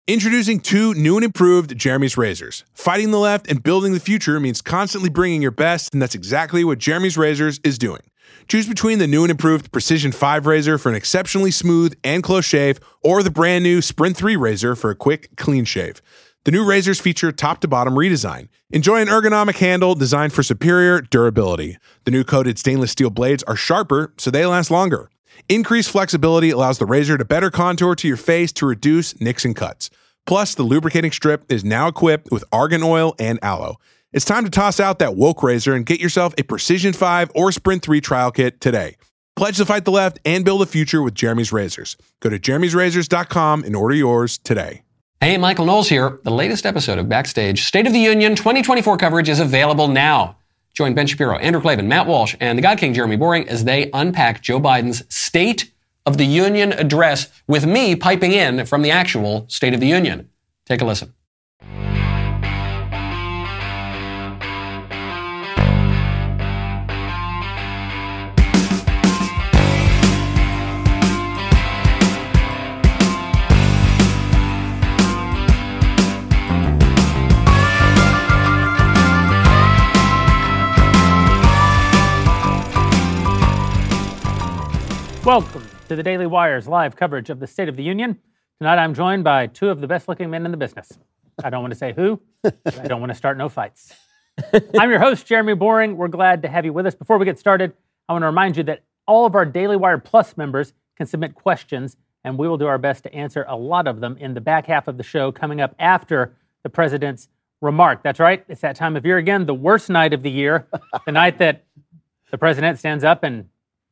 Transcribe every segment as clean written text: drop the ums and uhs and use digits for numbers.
Introducing two new and improved Jeremy's razors. Fighting the left and building the future means constantly bringing your best, and that's exactly what Jeremy's Razors is doing. Choose between the new and improved Precision 5 razor for an exceptionally smooth and close shave, or the brand new Sprint 3 razor for a quick, clean shave. The new razors feature top-to-bottom redesign. Enjoy an ergonomic handle designed for superior durability. The new coated stainless steel blades are sharper, so they last longer. Increased flexibility allows the razor to better contour to your face to reduce nicks and cuts. Plus, the lubricating strip is now equipped with argan oil and aloe. It's time to toss out that woke razor and get yourself a Precision 5 or Sprint 3 trial kit today. Pledge to fight the left and build a future with Jeremy's Razors. Go to jeremy'srazors.com and order yours today. Hey, Michael Knowles here. The latest episode of Backstage State of the Union 2024 coverage is available now. Join Ben Shapiro, Andrew Klavan, Matt Walsh, and the God King Jeremy Boring as they unpack Joe Biden's State of the Union address with me piping in from the actual State of the Union. Take a listen. Welcome to the Daily Wire's live coverage of the State of the Union. Tonight I'm joined by two of the best-looking men in the business. I don't want to say who. I don't want to start no fights. I'm your host, Jeremy Boring. We're glad to have you with us. Before we get started, I want to remind you that all of our Daily Wire Plus members can submit questions, and we will do our best to answer a lot of them in the back half of the show coming up after the president's remark. That's right. It's that time of year again, the worst night of the year, the night that the president stands up and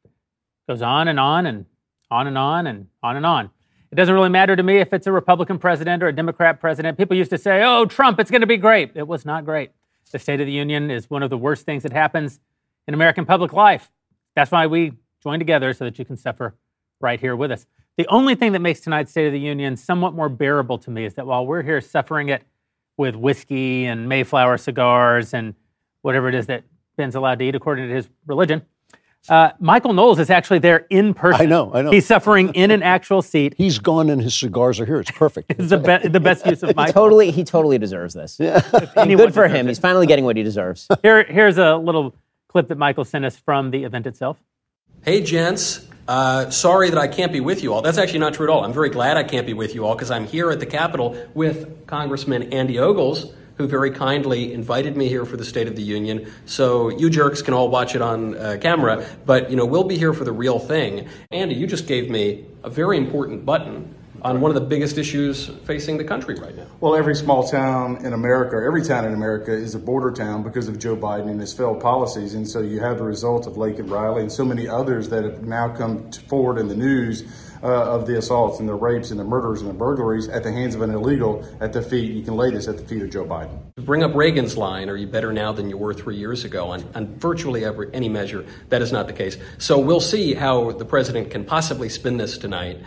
goes on and on and on and on and on and on. It doesn't really matter to me if it's a Republican president or a Democrat president. People used to say, oh, Trump, it's going to be great. It was not great. The State of the Union is one of the worst things that happens in American public life. That's why we join together so that you can suffer right here with us. The only thing that makes tonight's State of the Union somewhat more bearable to me is that while we're here suffering it with whiskey and Mayflower cigars and whatever it is that Ben's allowed to eat according to his religion, Michael Knowles is actually there in person. I know. He's suffering in an actual seat. He's gone and his cigars are here. It's perfect. It's the best use of Michael. He totally deserves this. Yeah. Good for him. He's finally getting what he deserves. Here's a little clip that Michael sent us from the event itself. Hey, gents. Sorry that I can't be with you all. That's actually not true at all. I'm very glad I can't be with you all because I'm here at the Capitol with Congressman Andy Ogles, who very kindly invited me here for the State of the Union. So you jerks can all watch it on camera, but we'll be here for the real thing. Andy, you just gave me a very important button on one of the biggest issues facing the country right now. Well, every small town in America, every town in America is a border town because of Joe Biden and his failed policies. And so you have the result of Laken Riley and so many others that have now come forward in the news of the assaults and the rapes and the murders and the burglaries at the hands of an illegal at the feet. You can lay this at the feet of Joe Biden. To bring up Reagan's line, are you better now than you were 3 years ago? On virtually any measure, that is not the case. So we'll see how the president can possibly spin this tonight.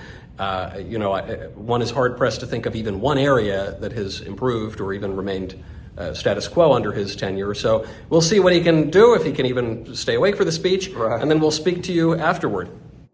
One is hard-pressed to think of even one area that has improved or even remained status quo under his tenure. So we'll see what he can do, if he can even stay awake for the speech, right. And then we'll speak to you afterward.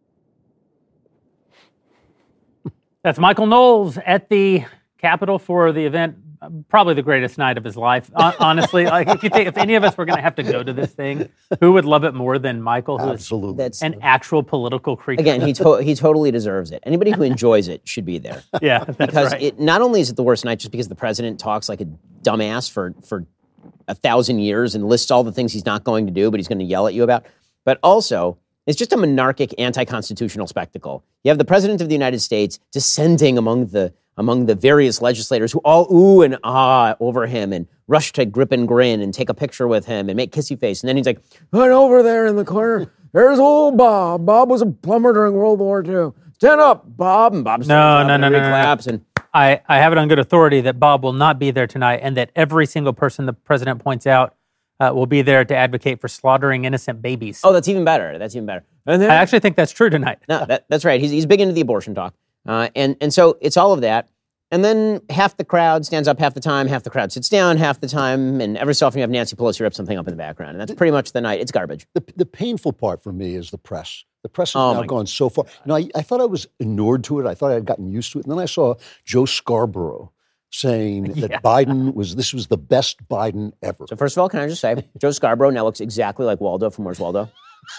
That's Michael Knowles at the Capitol for the event, probably the greatest night of his life. Honestly, if any of us were going to have to go to this thing, who would love it more than Michael, who Absolutely. is an actual political creature? Again, he totally deserves it. Anybody who enjoys it should be there. Yeah, that's because right. It not only is it the worst night just because the president talks like a dumbass for 1,000 years and lists all the things he's not going to do, but he's going to yell at you about, but also it's just a monarchic, anti-constitutional spectacle. You have the president of the United States dissenting among the various legislators who all ooh and ah over him and rush to grip and grin and take a picture with him and make kissy face. And then he's like, right over there in the corner, there's old Bob. Bob was a plumber during World War II. Stand up, Bob. And Bob stands up and claps. And I have it on good authority that Bob will not be there tonight and that every single person the president points out will be there to advocate for slaughtering innocent babies. Oh, that's even better. And then, I actually think that's true tonight. No, that's right. He's big into the abortion talk. And so it's all of that. And then half the crowd stands up half the time, half the crowd sits down half the time, and every so often you have Nancy Pelosi rip something up in the background. And that's pretty much the night. It's garbage. The painful part for me is the press. The press has now gone so far. I thought I was inured to it. I thought I had gotten used to it. And then I saw Joe Scarborough saying that this was the best Biden ever. So first of all, can I just say, Joe Scarborough now looks exactly like Waldo from Where's Waldo?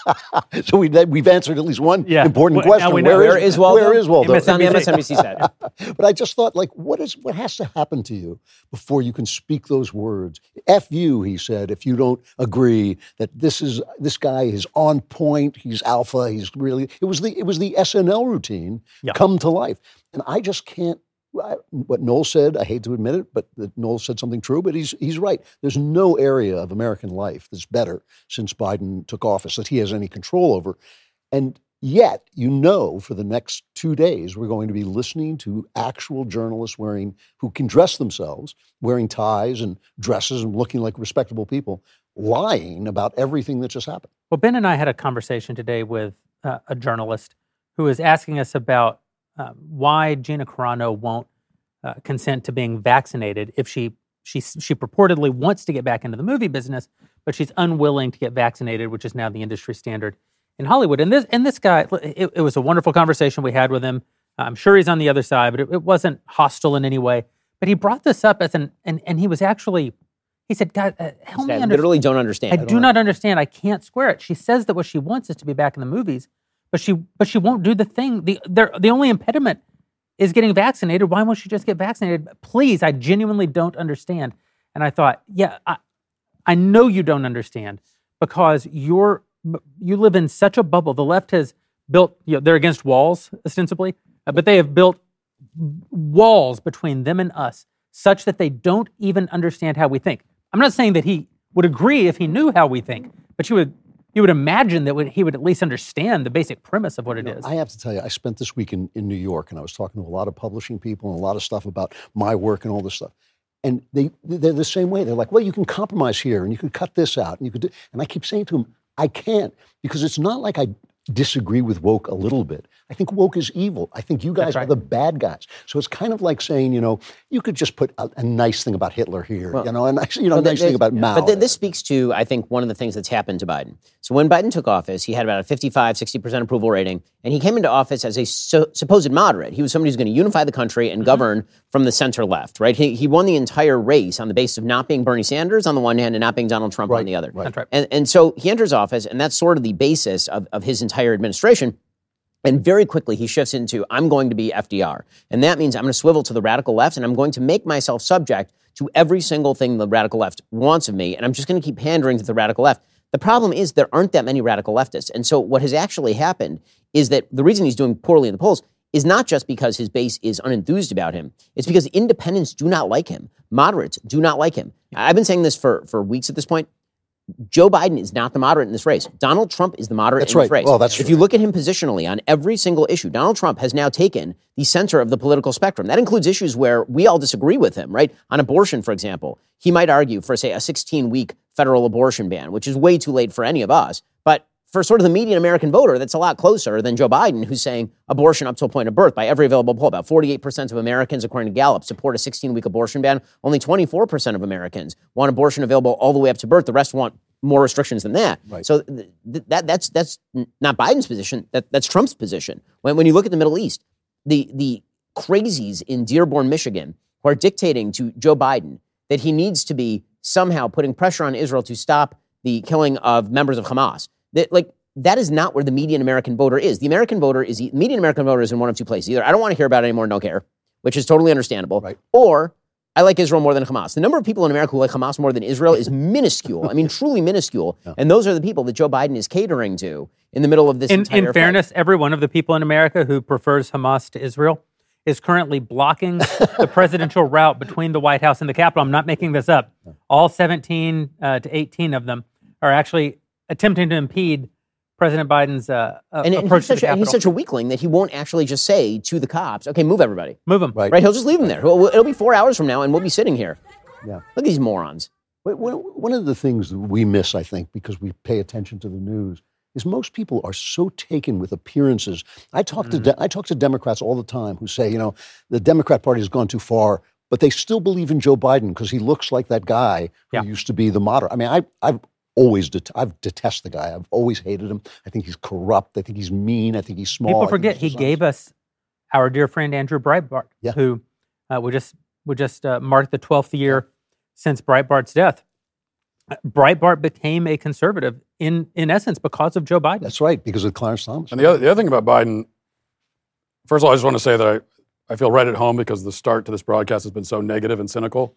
So we've answered at least one important question. Where is Waldo? Where is Waldo? It's on the MSNBC set. But I just thought, what has to happen to you before you can speak those words? F you, he said, if you don't agree that this guy is on point, he's alpha, it was the SNL routine come to life. And I just can't. What Noel said, I hate to admit it, but Noel said something true, but he's right. There's no area of American life that's better since Biden took office that he has any control over. And yet, for the next 2 days, we're going to be listening to actual journalists who can dress themselves, wearing ties and dresses and looking like respectable people, lying about everything that just happened. Well, Ben and I had a conversation today with a journalist who was asking us about why Gina Carano won't consent to being vaccinated if she purportedly wants to get back into the movie business, but she's unwilling to get vaccinated, which is now the industry standard in Hollywood. And this guy, it was a wonderful conversation we had with him. I'm sure he's on the other side, but it wasn't hostile in any way. But he brought this up as and he was actually, he said, God, help me understand. I literally don't understand. I do not understand. I can't square it. She says that what she wants is to be back in the movies, but she won't do the thing. The only impediment is getting vaccinated. Why won't she just get vaccinated? Please, I genuinely don't understand. And I thought, I know you don't understand because you live in such a bubble. The left has built, they're against walls, ostensibly, but they have built walls between them and us such that they don't even understand how we think. I'm not saying that he would agree if he knew how we think, but you would imagine that he would at least understand the basic premise of what it is. I have to tell you, I spent this week in New York, and I was talking to a lot of publishing people and a lot of stuff about my work and all this stuff. And they're the same way. They're like, well, you can compromise here, and you can cut this out, and you could do. And I keep saying to them, I can't, because it's not like I disagree with woke a little bit. I think woke is evil. I think you guys are the bad guys. So it's kind of like saying, you could just put a nice thing about Hitler here, a nice thing about Mao. But this speaks to, I think, one of the things that's happened to Biden. So when Biden took office, he had about a 55, 60% approval rating, and he came into office as a supposed moderate. He was somebody who's going to unify the country and govern from the center left, right? He won the entire race on the basis of not being Bernie Sanders on the one hand and not being Donald Trump on the other. Right. That's right. And so he enters office, and that's sort of the basis of his entire administration. And very quickly, he shifts into, I'm going to be FDR. And that means I'm going to swivel to the radical left, and I'm going to make myself subject to every single thing the radical left wants of me, and I'm just going to keep pandering to the radical left. The problem is there aren't that many radical leftists. And so what has actually happened is that the reason he's doing poorly in the polls is not just because his base is unenthused about him. It's because independents do not like him. Moderates do not like him. I've been saying this for weeks at this point. Joe Biden is not the moderate in this race. Donald Trump is the moderate in this race. Oh, that's if you look at him positionally on every single issue, Donald Trump has now taken the center of the political spectrum. That includes issues where we all disagree with him, right? On abortion, for example, he might argue for, say, a 16-week federal abortion ban, which is way too late for any of us. But for sort of the median American voter, that's a lot closer than Joe Biden, who's saying abortion up to a point of birth by every available poll. About 48% of Americans, according to Gallup, support a 16-week abortion ban. Only 24% of Americans want abortion available all the way up to birth. The rest want more restrictions than that. Right. So that's not Biden's position. That's Trump's position. When you look at the Middle East, the crazies in Dearborn, Michigan, who are dictating to Joe Biden that he needs to be somehow putting pressure on Israel to stop the killing of members of Hamas. That is not where the median American voter is. The median American voter is in one of two places. Either I don't want to hear about it anymore, no care, which is totally understandable, right, or I like Israel more than Hamas. The number of people in America who like Hamas more than Israel is minuscule. I mean, truly minuscule. Yeah. And those are the people that Joe Biden is catering to in the middle of this entire In fairness, every one of the people in America who prefers Hamas to Israel is currently blocking the presidential route between the White House and the Capitol. I'm not making this up. All 17 to 18 of them are actually attempting to impede President Biden's approach to the Capitol. He's such a weakling that he won't actually just say to the cops, okay, move everybody. Move them. Right? He'll just leave them there. It'll be 4 hours from now, and we'll be sitting here. Yeah. Look at these morons. One of the things that we miss, I think, because we pay attention to the news, is most people are so taken with appearances. I talk to Democrats all the time who say, the Democrat Party has gone too far, but they still believe in Joe Biden because he looks like that guy who used to be the moderate. I mean, I detest the guy. I've always hated him. I think he's corrupt. I think he's mean. I think he's small. People forget he gave us our dear friend Andrew Breitbart, who we just marked the 12th year since Breitbart's death. Breitbart became a conservative in essence because of Joe Biden. That's right, because of Clarence Thomas. And the other thing about Biden, first of all, I just want to say that I feel right at home because the start to this broadcast has been so negative and cynical.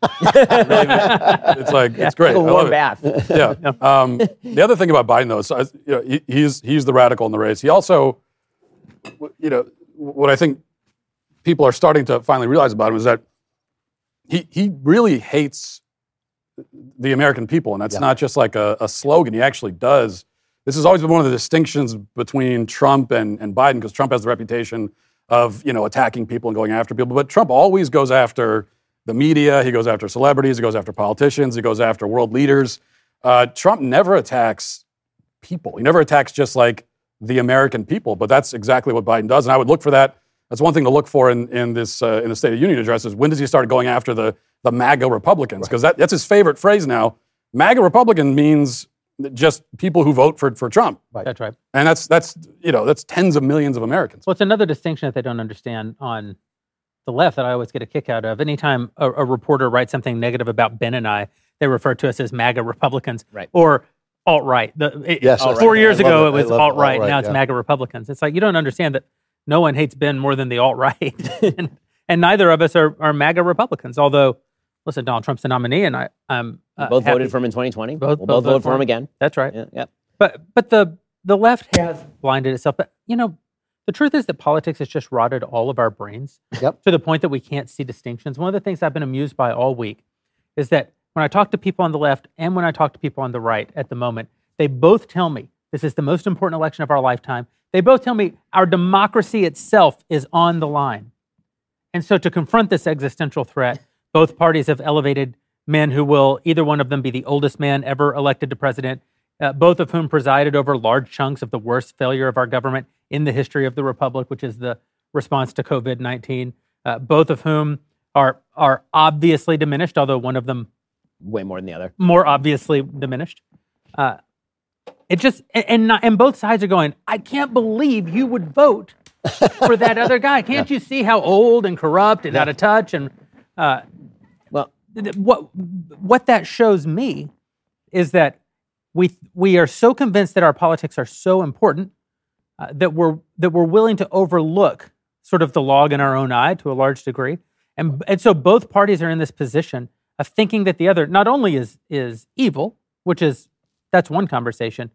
It's like, it's great. Like a warm bath. Yeah. The other thing about Biden, though, is he's the radical in the race. He also, what I think people are starting to finally realize about him is that he really hates the American people, and that's not just like a slogan. He actually does. This has always been one of the distinctions between Trump and Biden, because Trump has the reputation of attacking people and going after people, but Trump always goes after the media. He goes after celebrities. He goes after politicians. He goes after world leaders. Trump never attacks people. He never attacks just like the American people, but that's exactly what Biden does, and I would look for that. That's one thing to look for in the State of the Union address is when does he start going after the MAGA Republicans? Because that's his favorite phrase now. MAGA Republican means just people who vote for Trump. Right. That's right. And that's tens of millions of Americans. Well, it's another distinction that they don't understand on the left that I always get a kick out of. Anytime a reporter writes something negative about Ben and I, they refer to us as MAGA Republicans, right, or alt-right. 4 years ago, it was alt-right. Now it's MAGA Republicans. It's like you don't understand that no one hates Ben more than the alt-right, and neither of us are MAGA Republicans. Although, listen, Donald Trump's the nominee, and I'm both voted for him in 2020. We'll both vote for him again. That's right. Yeah. But the left has blinded itself. But the truth is that politics has just rotted all of our brains to the point that we can't see distinctions. One of the things I've been amused by all week is that when I talk to people on the left and when I talk to people on the right at the moment, they both tell me this is the most important election of our lifetime. They both tell me our democracy itself is on the line. And so to confront this existential threat, both parties have elevated men who will, either one of them, be the oldest man ever elected to president, both of whom presided over large chunks of the worst failure of our government in the history of the Republic, which is the response to COVID-19, both of whom are obviously diminished, although one of them way more than the other. More obviously diminished. It just, and both sides are going, I can't believe you would vote for that other guy. Can't you see how old and corrupt and out of touch? And what that shows me is that we are so convinced that our politics are so important that we're willing to overlook sort of the log in our own eye to a large degree, and so both parties are in this position of thinking that the other not only is evil, that's one conversation,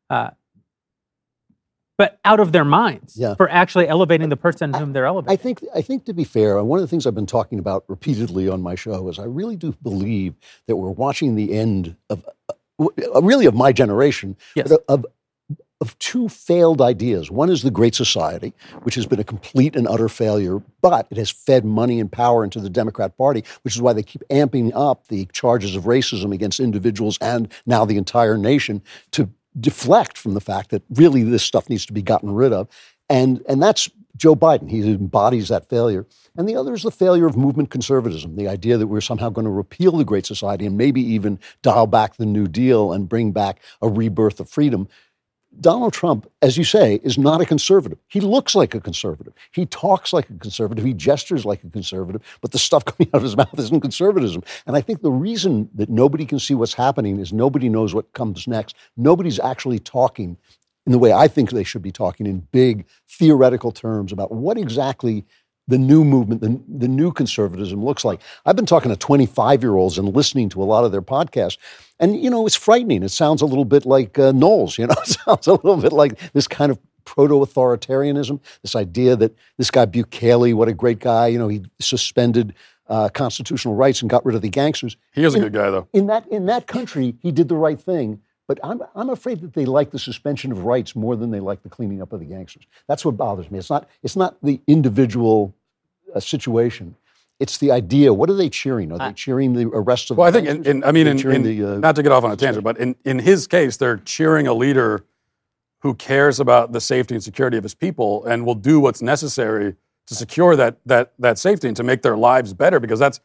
but out of their minds for actually elevating the person whom they're elevating. I think to be fair, and one of the things I've been talking about repeatedly on my show is I really do believe that we're watching the end of my generation, of two failed ideas. One is the Great Society, which has been a complete and utter failure, but it has fed money and power into the Democrat Party, which is why they keep amping up the charges of racism against individuals and now the entire nation to deflect from the fact that really this stuff needs to be gotten rid of. And that's Joe Biden. He embodies that failure. And the other is the failure of movement conservatism, the idea that we're somehow going to repeal the Great Society and maybe even dial back the New Deal and bring back a rebirth of freedom. Donald Trump, as you say, is not a conservative. He looks like a conservative. He talks like a conservative. He gestures like a conservative, but the stuff coming out of his mouth isn't conservatism. And I think the reason that nobody can see what's happening is nobody knows what comes next. Nobody's actually talking in the way I think they should be talking, in big theoretical terms about what exactly the new movement, the new conservatism looks like. I've been talking to 25-year-olds and listening to a lot of their podcasts, and, it's frightening. It sounds a little bit like Knowles, it sounds a little bit like this kind of proto-authoritarianism, this idea that this guy Bukele, what a great guy, he suspended constitutional rights and got rid of the gangsters. He is a good guy, though. In that country, he did the right thing. But I'm afraid that they like the suspension of rights more than they like the cleaning up of the gangsters. That's what bothers me. It's not the individual situation. It's the idea. What are they cheering? Are they cheering the arrest of? Well, I think, not to get off on a tangent, but in his case, they're cheering a leader who cares about the safety and security of his people and will do what's necessary to secure that safety and to make their lives better. Because that's,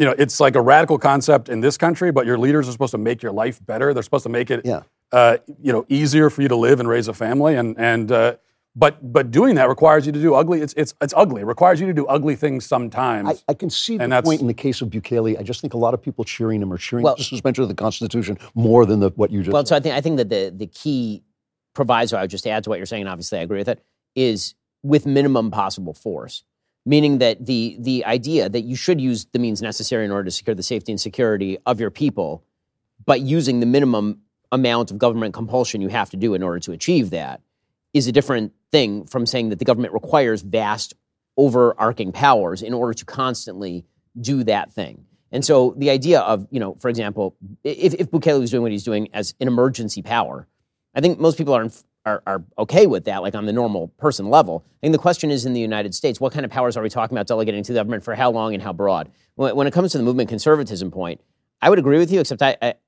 it's like a radical concept in this country, but your leaders are supposed to make your life better. They're supposed to make it, easier for you to live and raise a family. But doing that requires you to do ugly. It's ugly. It requires you to do ugly things sometimes. I can see the point in the case of Bukele. I just think a lot of people cheering him are cheering the suspension of the Constitution more than what you just. Well, so I think that the key proviso, I would just add to what you're saying, and obviously I agree with it, is with minimum possible force. Meaning that the idea that you should use the means necessary in order to secure the safety and security of your people, but using the minimum amount of government compulsion you have to do in order to achieve that, is a different thing from saying that the government requires vast, overarching powers in order to constantly do that thing. And so the idea of, for example, if Bukele was doing what he's doing as an emergency power, I think most people are okay with that, like on the normal person level. I think the question is in the United States, what kind of powers are we talking about delegating to the government for how long and how broad? When it comes to the movement conservatism point, I would agree with you, except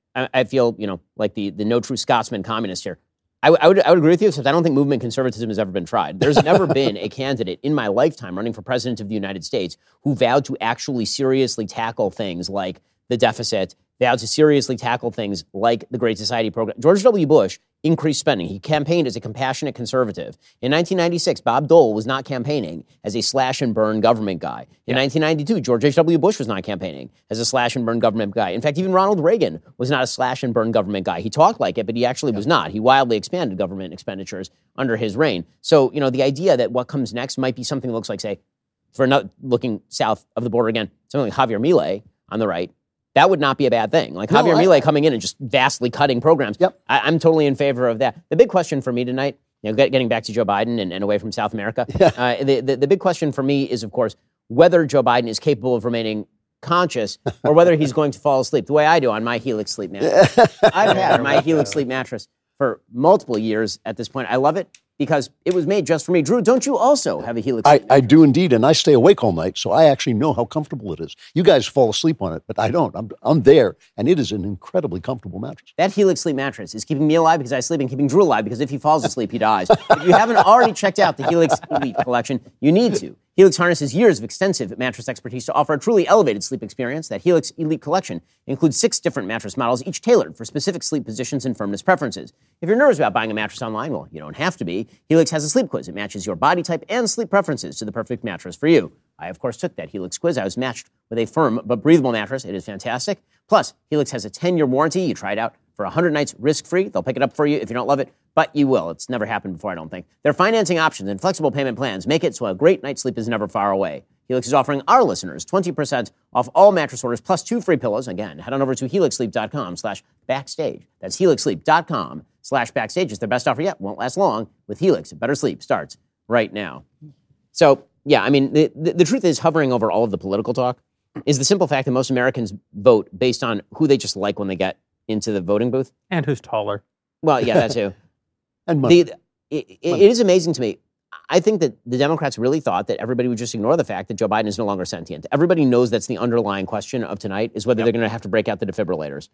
I feel, like the no true Scotsman communist here. I would agree with you, except I don't think movement conservatism has ever been tried. There's never been a candidate in my lifetime running for president of the United States who vowed to actually seriously tackle things like the deficit, vowed to seriously tackle things like the Great Society program. George W. Bush increased spending. He campaigned as a compassionate conservative. In 1996, Bob Dole was not campaigning as a slash-and-burn government guy. In 1992, George H.W. Bush was not campaigning as a slash-and-burn government guy. In fact, even Ronald Reagan was not a slash-and-burn government guy. He talked like it, but he actually was not. He wildly expanded government expenditures under his reign. So, the idea that what comes next might be something that looks like, say, for another, looking south of the border again, something like Javier Milei on the right, that would not be a bad thing. Like Javier Milei coming in and just vastly cutting programs. Yep. I'm totally in favor of that. The big question for me tonight, getting back to Joe Biden and away from South America, the big question for me is, of course, whether Joe Biden is capable of remaining conscious or whether he's going to fall asleep, the way I do on my Helix sleep mattress. I've had my Helix sleep mattress for multiple years at this point. I love it because it was made just for me. Drew, don't you also have a Helix sleep mattress? I do indeed, and I stay awake all night, so I actually know how comfortable it is. You guys fall asleep on it, but I don't. I'm there, and it is an incredibly comfortable mattress. That Helix sleep mattress is keeping me alive because I sleep and keeping Drew alive because if he falls asleep, he dies. If you haven't already checked out the Helix Elite collection, you need to. Helix harnesses years of extensive mattress expertise to offer a truly elevated sleep experience. That Helix Elite collection includes 6 different mattress models, each tailored for specific sleep positions and firmness preferences. If you're nervous about buying a mattress online, well, you don't have to be. Helix has a sleep quiz. It matches your body type and sleep preferences to the perfect mattress for you. I, of course, took that Helix quiz. I was matched with a firm but breathable mattress. It is fantastic. Plus, Helix has a 10-year warranty. You try it out for 100 nights risk-free. They'll pick it up for you if you don't love it, but you will. It's never happened before, I don't think. Their financing options and flexible payment plans make it so a great night's sleep is never far away. Helix is offering our listeners 20% off all mattress orders plus 2 free pillows. Again, head on over to helixsleep.com/backstage. That's helixsleep.com/backstage. It's their best offer yet. Won't last long. With Helix, better sleep starts right now. So, yeah, I mean, the truth is, hovering over all of the political talk is the simple fact that most Americans vote based on who they just like when they get into the voting booth. And who's taller. Well, yeah, that too. And money. It is amazing to me. I think that the Democrats really thought that everybody would just ignore the fact that Joe Biden is no longer sentient. Everybody knows that's the underlying question of tonight is whether they're going to have to break out the defibrillators.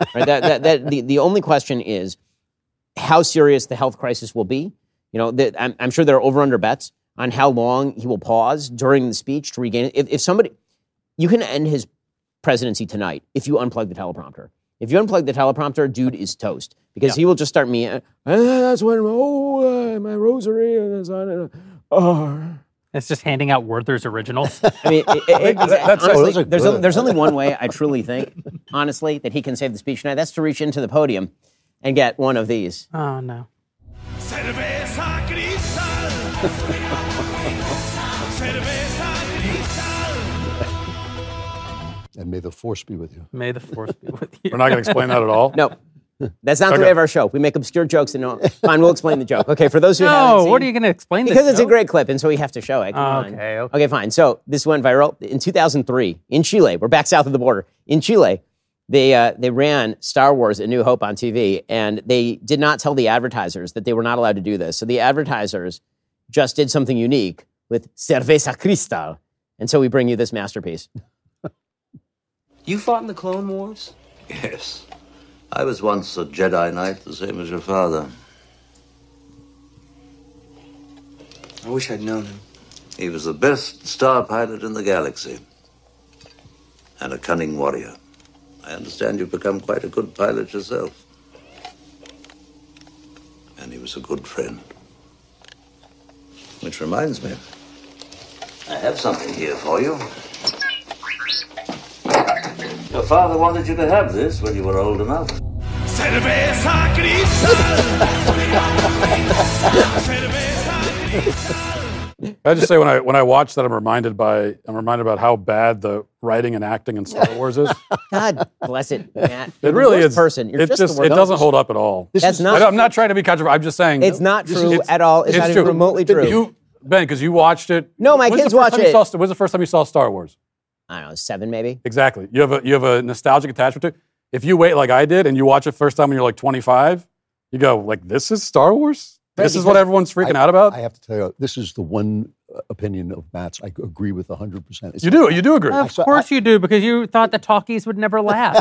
Right? The only question is how serious the health crisis will be. I'm sure there are over-under bets on how long he will pause during the speech to regain it. If somebody, you can end his presidency tonight if you unplug the teleprompter. If you unplug the teleprompter, dude is toast because he will just start me. That's when my rosary is on. It's just handing out Werther's originals. I mean, honestly, there's only one way I truly think, honestly, that he can save the speech tonight. That's to reach into the podium and get one of these. Oh no. And may the force be with you. May the force be with you. We're not going to explain that at all? No. That's not the way of our show. We make obscure jokes and fine, we'll explain the joke. Okay, for those who haven't seen. What are you going to explain this Because it's a joke? great clip, and so we have to show it. Okay, fine. So this went viral in 2003 in Chile. We're back south of the border. In Chile, they ran Star Wars: A New Hope on TV, and they did not tell the advertisers that they were not allowed to do this. So the advertisers just did something unique with Cerveza Cristal. And so we bring you this masterpiece. You fought in the Clone Wars? Yes. I was once a Jedi Knight, the same as your father. I wish I'd known him. He was the best star pilot in the galaxy. and a cunning warrior. I understand you've become quite a good pilot yourself. And he was a good friend. Which reminds me, I have something here for you. Your father wanted you to have this when you were old enough. I just say when I watch that, I'm reminded about how bad the writing and acting in Star Wars is. God bless it, Matt. It really is. Person. You're It just just the it worst. doesn't hold up at all. I'm not trying to be controversial. I'm just saying It's not true at all. It's not even true. remotely true. Ben, because you watched it. No, my When's kids the first watch time it. When's the first time you saw Star Wars? I don't know, 7 maybe. Exactly. You have a nostalgic attachment to it. If you wait like I did and you watch it first time when you're like 25, you go like, "This is Star Wars? This is what everyone's freaking out about?" I have to tell you, this is the one opinion of Matt's I agree with 100%. You do agree. Of course you do, because you thought the talkies would never last.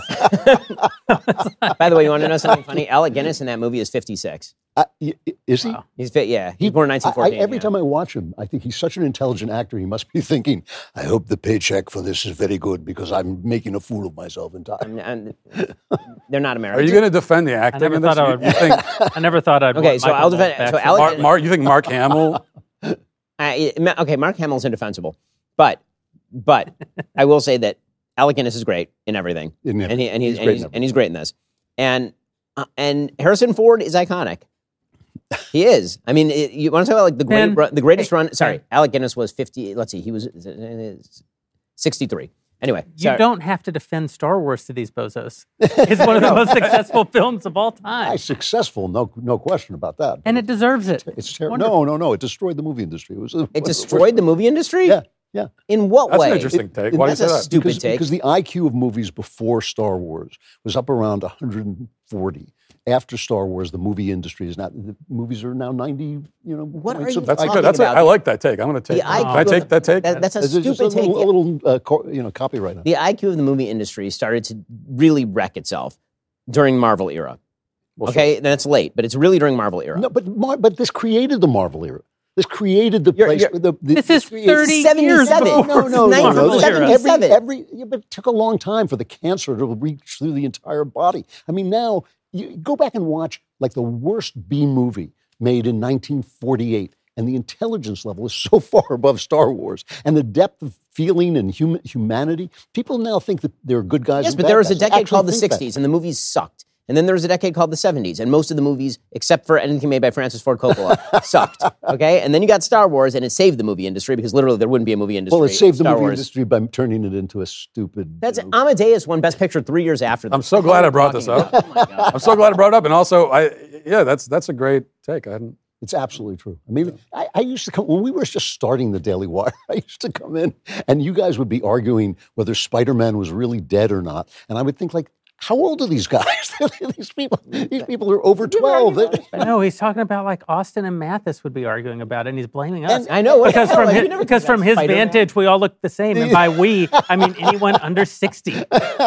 By the way, you want to know something funny? Alec Guinness in that movie is 56. Is he? He's fit. Yeah, he's born in 1914. Every time I watch him, I think he's such an intelligent actor. He must be thinking, "I hope the paycheck for this is very good because I'm making a fool of myself in time." They're not Are American. you going to defend the acting in this? I never thought I'd. Okay, want so Michael I'll defend. back So to- Alec. Mark, you think Mark Hamill? Okay, Mark Hamill's indefensible, but I will say that Alec Guinness is great in everything, and he's great in this, and Harrison Ford is iconic. He is. I mean, you want to talk about like the greatest run? Sorry, Alec Guinness was 50. Let's see, he was 63. Anyway, you don't have to defend Star Wars to these bozos. It's one of the most successful films of all time. Successful, no question about that. And it deserves it. It's terrible. No. It destroyed the movie industry. It destroyed the movie industry? Yeah. Yeah. In what That's way? an interesting take. Why do you That's say a that? stupid take. Because the IQ of movies before Star Wars was up around 140. After Star Wars, the movie industry is the movies are now 90. What are you That's talking good. about? I like that take. I'm going to take. The IQ Can I take that take? That's a There's stupid just a take. little copyright on it. The IQ of the movie industry started to really wreck itself during Marvel era. Well, Okay, that's late, but it's really during Marvel era. No, but this created the Marvel era. This created the place. This is 30 years 77. before No, the Marvel this is era. 77. But it took a long time for the cancer to reach through the entire body. I mean, now you go back and watch like the worst B movie made in 1948, and the intelligence level is so far above Star Wars, and the depth of feeling and humanity. People now think that they're good guys. Yes, and but bad there was a guys. decade Actually called the think that. 60s, and the movies sucked. And then there was a decade called the 70s, and most of the movies, except for anything made by Francis Ford Coppola, sucked. Okay? And then you got Star Wars, and it saved the movie industry, because literally there wouldn't be a movie industry. Well, it saved the Star movie Wars. industry by turning it into a stupid. That's Amadeus won Best Picture 3 years after this. I'm so glad I brought this up. Oh my God. I'm so glad I brought it up, and also, that's a great take. I hadn't. It's absolutely true. I mean, I used to come, when we were just starting the Daily Wire, I used to come in and you guys would be arguing whether Spider-Man was really dead or not. And I would think like, how old are these guys? These people are over 12. No, he's talking about like Austin and Mathis would be arguing about it, and he's blaming us. I know. Because I from never because did from that. his Spider-Man. vantage, we all look the same. And by we, I mean anyone under 60.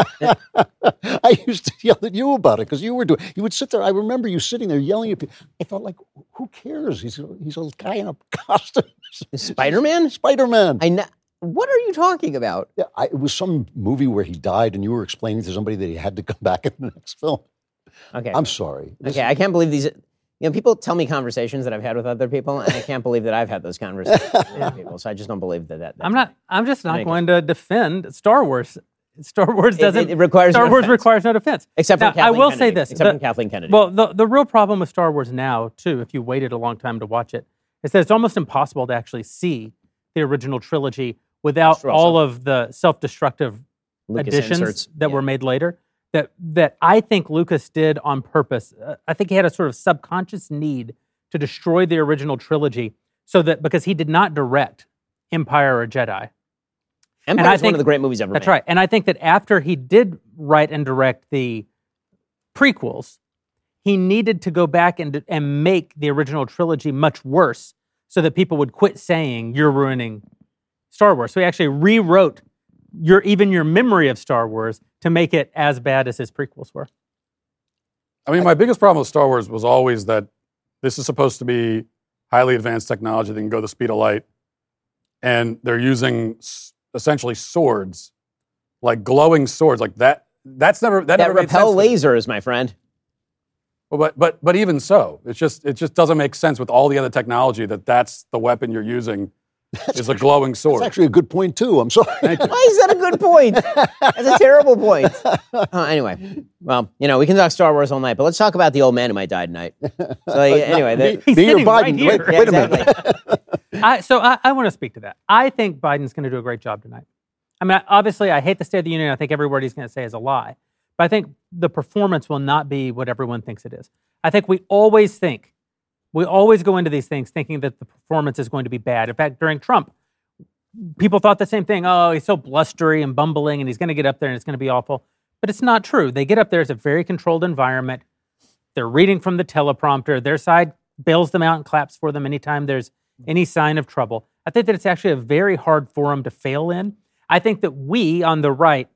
I used to yell at you about it because you would sit there. I remember you sitting there yelling at people. I thought like, who cares? He's a guy in a costume. Spider-Man? Spider-Man. What are you talking about? Yeah, it was some movie where he died, and you were explaining to somebody that he had to come back in the next film. Okay. I'm sorry. Okay, I can't believe these. People tell me conversations that I've had with other people, and I can't believe that I've had those conversations with other people. So I just don't believe that. I'm just not going to defend Star Wars. Star Wars doesn't. It requires Star no Wars defense. requires no defense. Except for now, Kathleen I will Kennedy. say this. Except for Kathleen Kennedy. Well, the real problem with Star Wars now, too, if you waited a long time to watch it, is that it's almost impossible to actually see the original trilogy without all of the self-destructive Lucas additions inserts. that were made later. That I think Lucas did on purpose. I think he had a sort of subconscious need to destroy the original trilogy, so that because he did not direct Empire or Jedi. Empire is one of the great movies ever made. That's right. And I think that after he did write and direct the prequels, he needed to go back and make the original trilogy much worse so that people would quit saying, you're ruining Star Wars. So he actually rewrote even your memory of Star Wars to make it as bad as his prequels were. I mean, my biggest problem with Star Wars was always that this is supposed to be highly advanced technology that can go the speed of light, and they're using essentially swords like glowing swords, like that. That's never that never made sense repel to me. lasers, my friend. Well, but even so, it just doesn't make sense with all the other technology that's the weapon you're using is a glowing sword. That's actually a good point, too. I'm sorry. Why is that a good point? That's a terrible point. Anyway, well, we can talk Star Wars all night, but let's talk about the old man who might die tonight. So anyway, He's Me or sitting right Biden? here. Wait a minute. I want to speak to that. I think Biden's going to do a great job tonight. I mean, obviously, I hate the State of the Union. I think every word he's going to say is a lie. But I think the performance will not be what everyone thinks it is. I think we always go into these things thinking that the performance is going to be bad. In fact, during Trump, people thought the same thing. Oh, he's so blustery and bumbling, and he's going to get up there and it's going to be awful. But it's not true. They get up there. It's a very controlled environment. They're reading from the teleprompter. Their side bails them out and claps for them anytime there's any sign of trouble. I think that it's actually a very hard forum to fail in. I think that we on the right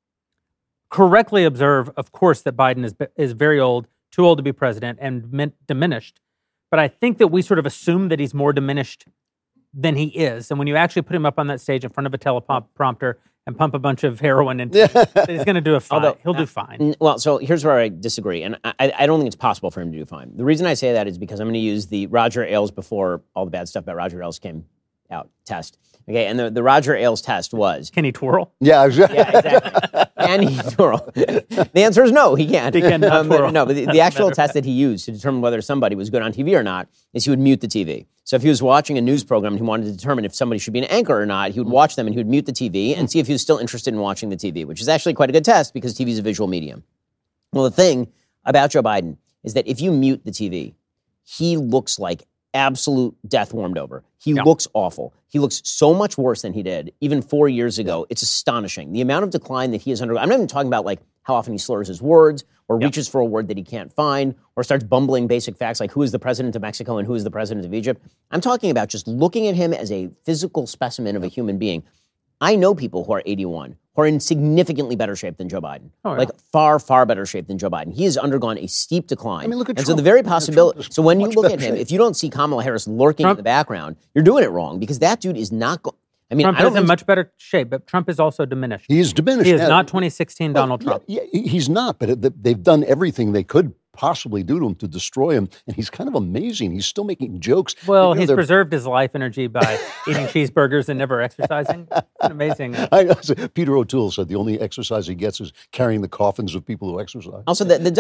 correctly observe, of course, that Biden is very old, too old to be president, and diminished. But I think that we sort of assume that he's more diminished than he is. And when you actually put him up on that stage in front of a teleprompter and pump a bunch of heroin into him, he's going to do fine. He'll do fine. Well, so here's where I disagree. And I don't think it's possible for him to do fine. The reason I say that is because I'm going to use the Roger Ailes before all the bad stuff about Roger Ailes came out test. Okay, and the Roger Ailes test was... Can he twirl? Yeah, exactly. Can he twirl? The answer is no, he can't. He cannot twirl. No, but the actual test that he used to determine whether somebody was good on TV or not is he would mute the TV. So if he was watching a news program and he wanted to determine if somebody should be an anchor or not, he would watch them and he would mute the TV and see if he was still interested in watching the TV, which is actually quite a good test because TV is a visual medium. Well, the thing about Joe Biden is that if you mute the TV, he looks like absolute death warmed over. He looks awful. He looks so much worse than he did even 4 years ago. It's astonishing. The amount of decline that he has undergone. I'm not even talking about like how often he slurs his words or reaches for a word that he can't find or starts bumbling basic facts like who is the president of Mexico and who is the president of Egypt. I'm talking about just looking at him as a physical specimen of a human being. I know people who are 81 who are in significantly better shape than Joe Biden. Like far, far better shape than Joe Biden. He has undergone a steep decline. I mean, look at and Trump. So the very possibility, so when you much look better at him, shape. if you don't see Kamala Harris lurking in the background, you're doing it wrong because that dude is not going. I mean, Trump is in much better shape, but Trump is also diminished. He's diminished. He is not 2016 Donald Trump. Yeah, he's not, but they've done everything they could possibly do to him to destroy him, and he's kind of amazing. He's still making jokes. Well, he's preserved his life energy by eating cheeseburgers and never exercising. It's amazing. Peter O'Toole said the only exercise he gets is carrying the coffins of people who exercise. Also, the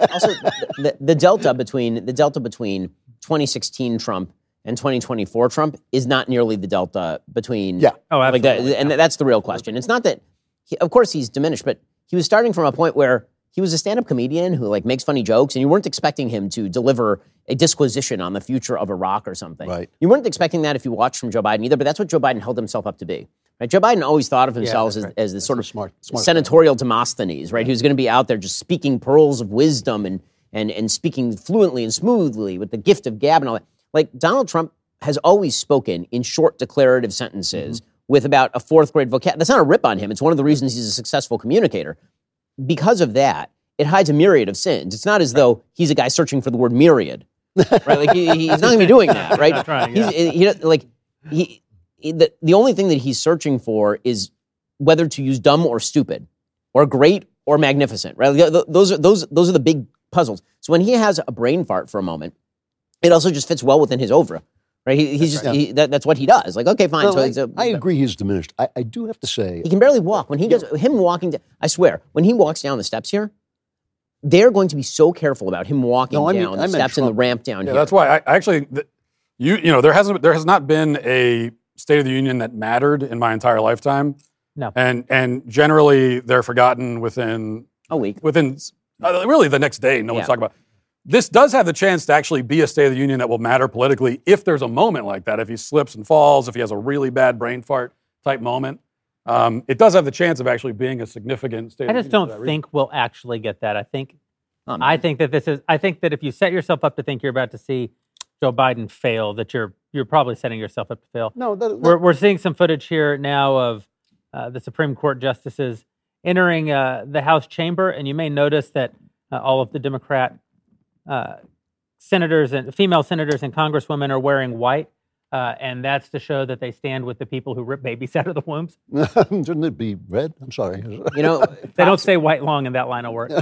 delta between 2016 Trump and 2024 Trump is not nearly the delta between. Yeah. Oh, absolutely. And that's the real question. It's not that, of course, he's diminished, but he was starting from a point where he was a stand-up comedian who like makes funny jokes, and you weren't expecting him to deliver a disquisition on the future of Iraq or something. Right. You weren't expecting that if you watched from Joe Biden either, but that's what Joe Biden held himself up to be. Right? Joe Biden always thought of himself as this sort of smart senatorial Demosthenes, right? He was going to be out there just speaking pearls of wisdom and speaking fluently and smoothly with the gift of gab and all that. Like Donald Trump has always spoken in short declarative sentences with about a fourth grade vocabulary. That's not a rip on him. It's one of the reasons he's a successful communicator. Because of that, it hides a myriad of sins. It's not as though he's a guy searching for the word myriad, right? Like he's not going to be doing that, right? That's right, yeah. The only thing that he's searching for is whether to use dumb or stupid, or great or magnificent, right? Those are the big puzzles. So when he has a brain fart for a moment, it also just fits well within his oeuvre. Right? That's what he does. Like, okay, fine. No, so I agree he's diminished. I do have to say... He can barely walk. When he does, him walking, I swear, when he walks down the steps here, they're going to be so careful about him walking down the steps and the ramp down here. That's why I actually, there has not been a State of the Union that mattered in my entire lifetime. No. And generally, they're forgotten within a week. Within really the next day, no one's talking about it. This does have the chance to actually be a State of the Union that will matter politically if there's a moment like that, if he slips and falls, if he has a really bad brain fart type moment. It does have the chance of actually being a significant State of the Union. I just don't think we'll actually get that. I think that if you set yourself up to think you're about to see Joe Biden fail, that you're probably setting yourself up to fail. No, we're seeing some footage here now of the Supreme Court justices entering the House chamber, and you may notice that all of the Democrat senators and female senators and congresswomen are wearing white. and that's to show that they stand with the people who rip babies out of the wombs. Shouldn't it be red? I'm sorry. You know, They don't stay white long in that line of work.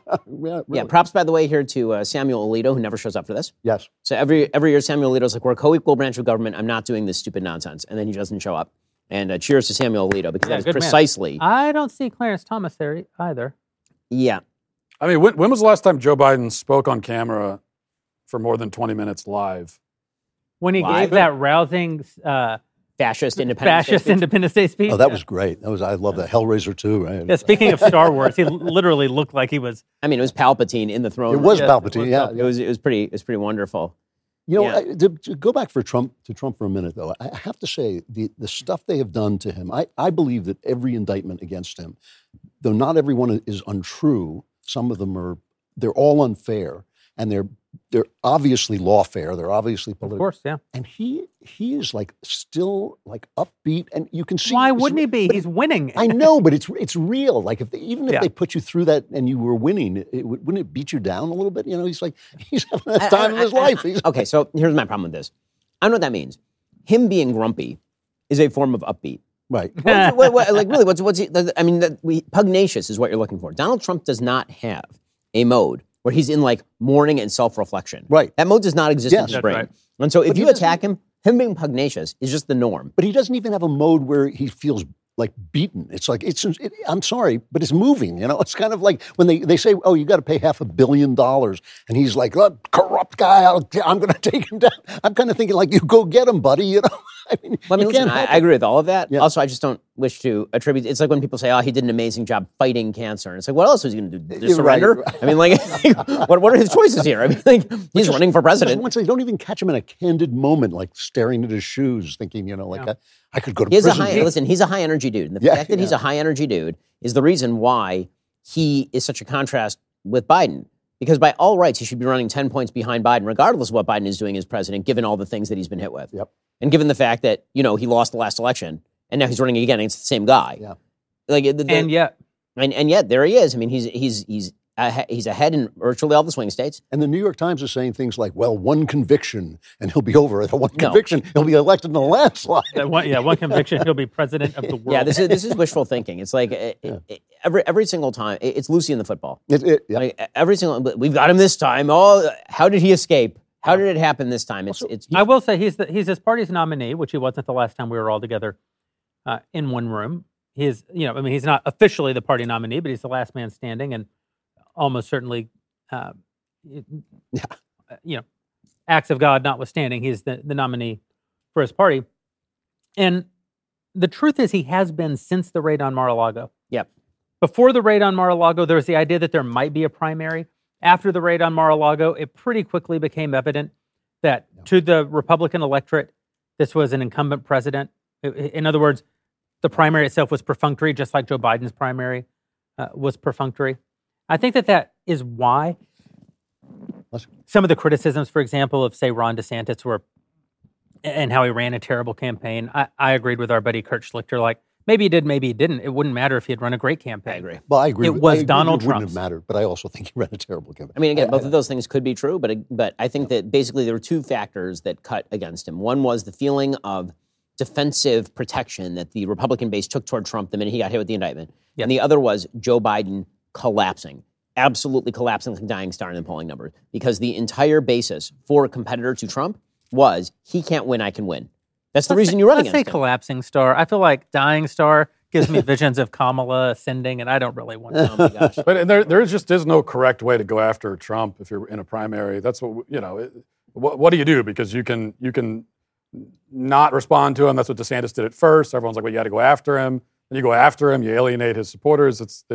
Yeah, props, by the way, here to Samuel Alito, who never shows up for this. Yes. So every year, Samuel Alito's like, we're a co-equal branch of government. I'm not doing this stupid nonsense. And then he doesn't show up. And cheers to Samuel Alito, because that is good man. precisely. I don't see Clarence Thomas there either. Yeah. I mean, when was the last time Joe Biden spoke on camera for more than 20 minutes live? When he Live? gave that rousing Fascist Independence Day speech. Independence Day speech. Oh, that was great. I love that. Hellraiser 2, right? Yeah, speaking of Star Wars, he literally looked like he was. I mean, it was Palpatine in the throne It room. was Yes, Palpatine, it was yeah. It was pretty wonderful. You know, Yeah. to go back to Trump for a minute, though, I have to say the stuff they have done to him, I believe that every indictment against him, though not everyone is untrue, some of them they're all unfair, and they're obviously lawfare, they're obviously political. Of course, yeah. And he is like still like upbeat, and you can see. Why wouldn't he be? He's winning. I know, but it's real. Like even if Yeah. they put you through that and you were winning, wouldn't it beat you down a little bit? You know, he's having the time of his life. Okay, so here's my problem with this. I don't know what that means. Him being grumpy is a form of upbeat. Right. Like really, what's he? I mean, pugnacious is what you're looking for. Donald Trump does not have a mode where he's in like mourning and self-reflection. Right. That mode does not exist in Yes. his That's brain. right. And so if But he you attack him being pugnacious is just the norm. But he doesn't even have a mode where he feels like beaten. It's like I'm sorry, but it's moving. You know, it's kind of like when they say, "Oh, you got to pay $500 million," and he's like, "Oh, corrupt guy, I'm going to take him down." I'm kind of thinking like, "You go get him, buddy." You know. I mean, you Listen, can't help I it. agree with all of that. Yeah. Also, I just don't wish to attribute. It's like when people say, "Oh, he did an amazing job fighting cancer," and it's like, what else was he going to do? Just You're right. surrender? I mean, like, what are his choices here? I mean, like, he's running for president. Once they don't even catch him in a candid moment, like staring at his shoes, thinking, you know, like I could go to He's prison. he's a high energy dude. And the fact that he's a high energy dude is the reason why he is such a contrast with Biden. Because by all rights, he should be running 10 points behind Biden, regardless of what Biden is doing as president, given all the things that he's been hit with. Yep. And given the fact that, he lost the last election, and now he's running again against the same guy. Yeah. Like, And yet, and yet, there he is. I mean, he's ahead in virtually all the swing states. And the New York Times is saying things like, well, one conviction and he'll be over. One conviction, he'll be elected in a landslide. one conviction, he'll be president of the world. Yeah, this is wishful thinking. It's like every single time, it's Lucy in the football. Yeah. Like, every single, we've got him this time. Oh, how did he escape? How did it happen this time? It's. I will say he's his party's nominee, which he wasn't the last time we were all together in one room. He's not officially the party nominee, but he's the last man standing, and almost certainly, acts of God notwithstanding, he's the nominee for his party. And the truth is, he has been since the raid on Mar-a-Lago. Yep. Before the raid on Mar-a-Lago, there was the idea that there might be a primary. After the raid on Mar-a-Lago, it pretty quickly became evident that to the Republican electorate, this was an incumbent president. In other words, the primary itself was perfunctory, just like Joe Biden's primary was perfunctory. I think that is why some of the criticisms, for example, of, say, Ron DeSantis and how he ran a terrible campaign, I agreed with our buddy Kurt Schlichter, like, maybe he did, maybe he didn't. It wouldn't matter if he had run a great campaign. I agree. Well, I agree. It was I agree Donald it wouldn't Trump's. have mattered, but I also think he ran a terrible campaign. I mean, again, both of those things could be true, but I think that basically there were two factors that cut against him. One was the feeling of defensive protection that the Republican base took toward Trump the minute he got hit with the indictment. Yep. And the other was Joe Biden collapsing, absolutely collapsing like a dying star in the polling numbers, because the entire basis for a competitor to Trump was he can't win, I can win. That's the reason you run Let's against say him. collapsing star. I feel like dying star gives me visions of Kamala ascending, and I don't really want to. Oh my gosh. But there just is no correct way to go after Trump if you're in a primary. That's what what do you do? Because you can not respond to him. That's what DeSantis did at first. Everyone's like, well, you got to go after him. And you go after him, you alienate his supporters. It's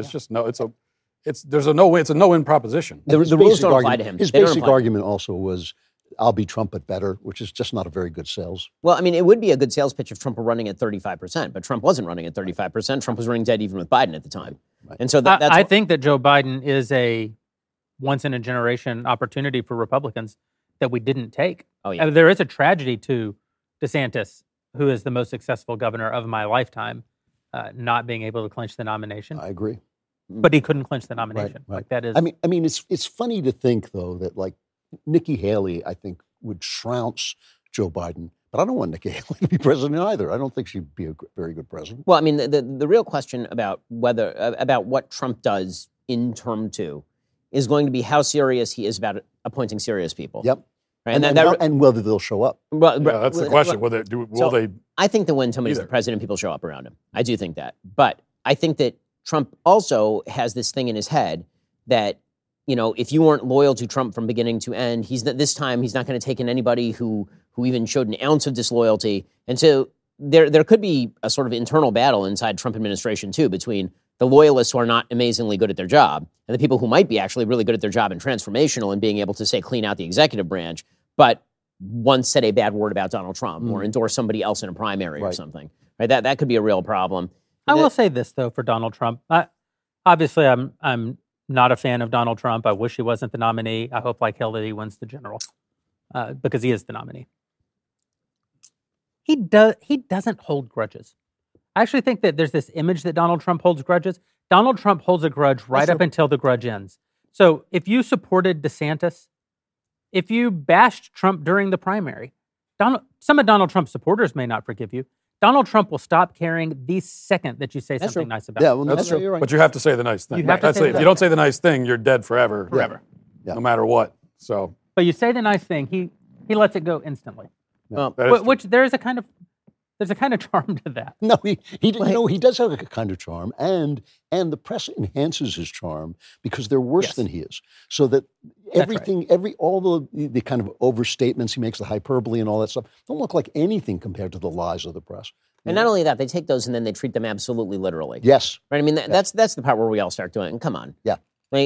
a no-win proposition. The His rules basic don't apply argument- to him. His They don't basic apply. argument also was, I'll be Trump but better, which is just not a very good sales. Well, I mean, it would be a good sales pitch if Trump were running at 35%, but Trump wasn't running at 35%. Trump was running dead even with Biden at the time. And so that's I think that Joe Biden is a once-in-a-generation opportunity for Republicans that we didn't take. Oh, yeah. There is a tragedy to DeSantis, who is the most successful governor of my lifetime, not being able to clinch the nomination. I agree. But he couldn't clinch the nomination. Right. Like that is. I mean, it's funny to think though that like Nikki Haley, I think, would trounce Joe Biden, but But I don't want Nikki Haley to be president either. I don't think she'd be a very good president. Well, I mean, the real question about about what Trump does in term 2 is going to be how serious he is about appointing serious people. Yep. Right? And whether they'll show up. Yeah, that's the question. Will they? I think that when somebody's the president, people show up around him. I do think that. But I think that Trump also has this thing in his head that, if you weren't loyal to Trump from beginning to end, this time he's not going to take in anybody who even showed an ounce of disloyalty. And so there could be a sort of internal battle inside Trump administration, too, between the loyalists who are not amazingly good at their job and the people who might be actually really good at their job and transformational and being able to, say, clean out the executive branch, but once said a bad word about Donald Trump or endorse somebody else in a primary or something. Right? That could be a real problem. I will say this, though, for Donald Trump. Obviously, I'm not a fan of Donald Trump. I wish he wasn't the nominee. I hope, like Hillary, he wins the general because he is the nominee. He doesn't hold grudges. I actually think that there's this image that Donald Trump holds grudges. Donald Trump holds a grudge right up until the grudge ends. So if you supported DeSantis, if you bashed Trump during the primary, some of Donald Trump's supporters may not forgive you. Donald Trump will stop caring the second that you say something nice about him. Yeah, well, that's true. But you have to say the nice thing. If you don't say the nice thing, you're dead forever. Forever. Yeah. No matter what. So. But you say the nice thing, he lets it go instantly. Well, which there's a kind of charm to that. No, he does have a kind of charm, and the press enhances his charm because they're worse than he is. So that everything, all the kind of overstatements he makes, the hyperbole and all that stuff, don't look like anything compared to the lies of the press. And not only that, they take those and then they treat them absolutely literally. Yes. Right? I mean, that's the part where we all start doing it. Come on. Yeah.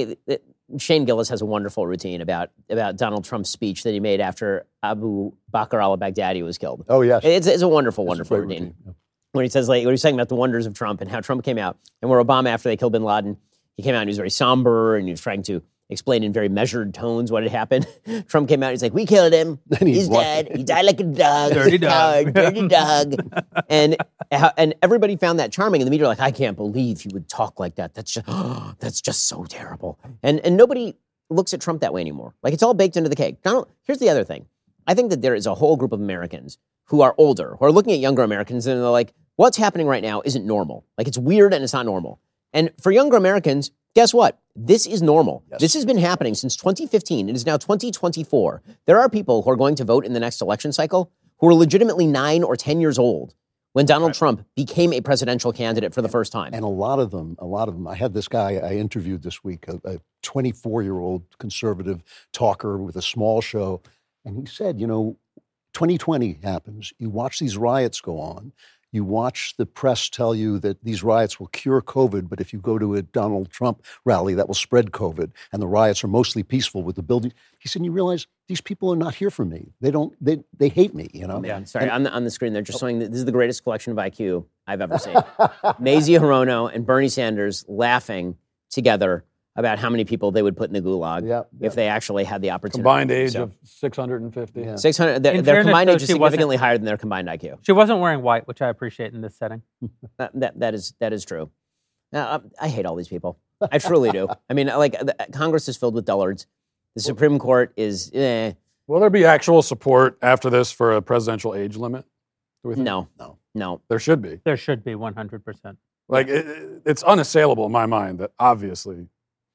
Shane Gillis has a wonderful routine about Donald Trump's speech that he made after Abu Bakr al-Baghdadi was killed. Oh, yes. It's a wonderful routine. Yeah. When he says, when he's talking about the wonders of Trump and how Trump came out, and where Obama, after they killed bin Laden, he came out and he was very somber and he was trying to explain in very measured tones what had happened. Trump came out and he's like, we killed him. He's dead. He died like a dog. Dirty dog. Dirty dog. And everybody found that charming. And the media were like, I can't believe he would talk like that. That's just so terrible. And nobody looks at Trump that way anymore. Like, it's all baked into the cake. Here's the other thing. I think that there is a whole group of Americans who are older, who are looking at younger Americans and they're like, what's happening right now isn't normal. Like, it's weird and it's not normal. And for younger Americans, guess what? This is normal. Yes. This has been happening since 2015. It is now 2024. There are people who are going to vote in the next election cycle who are legitimately 9 or 10 years old when Donald Trump became a presidential candidate for the first time. And a lot of them, I had this guy I interviewed this week, a 24-year-old conservative talker with a small show, and he said, 2020 happens. You watch these riots go on. You watch the press tell you that these riots will cure COVID, but if you go to a Donald Trump rally, that will spread COVID, and the riots are mostly peaceful with the building. He said, you realize these people are not here for me. They hate me, Yeah, sorry, on the screen, they're just showing that this is the greatest collection of IQ I've ever seen. Mazie Hirono and Bernie Sanders laughing together about how many people they would put in the gulag if they actually had the opportunity. Combined age of 650. Yeah. 600. Their combined age is significantly higher than their combined IQ. She wasn't wearing white, which I appreciate in this setting. That is true. Now, I hate all these people. I truly do. I mean, Congress is filled with dullards. The Supreme Court is. Will there be actual support after this for a presidential age limit? No. There should be. There should be 100%. It's unassailable in my mind that obviously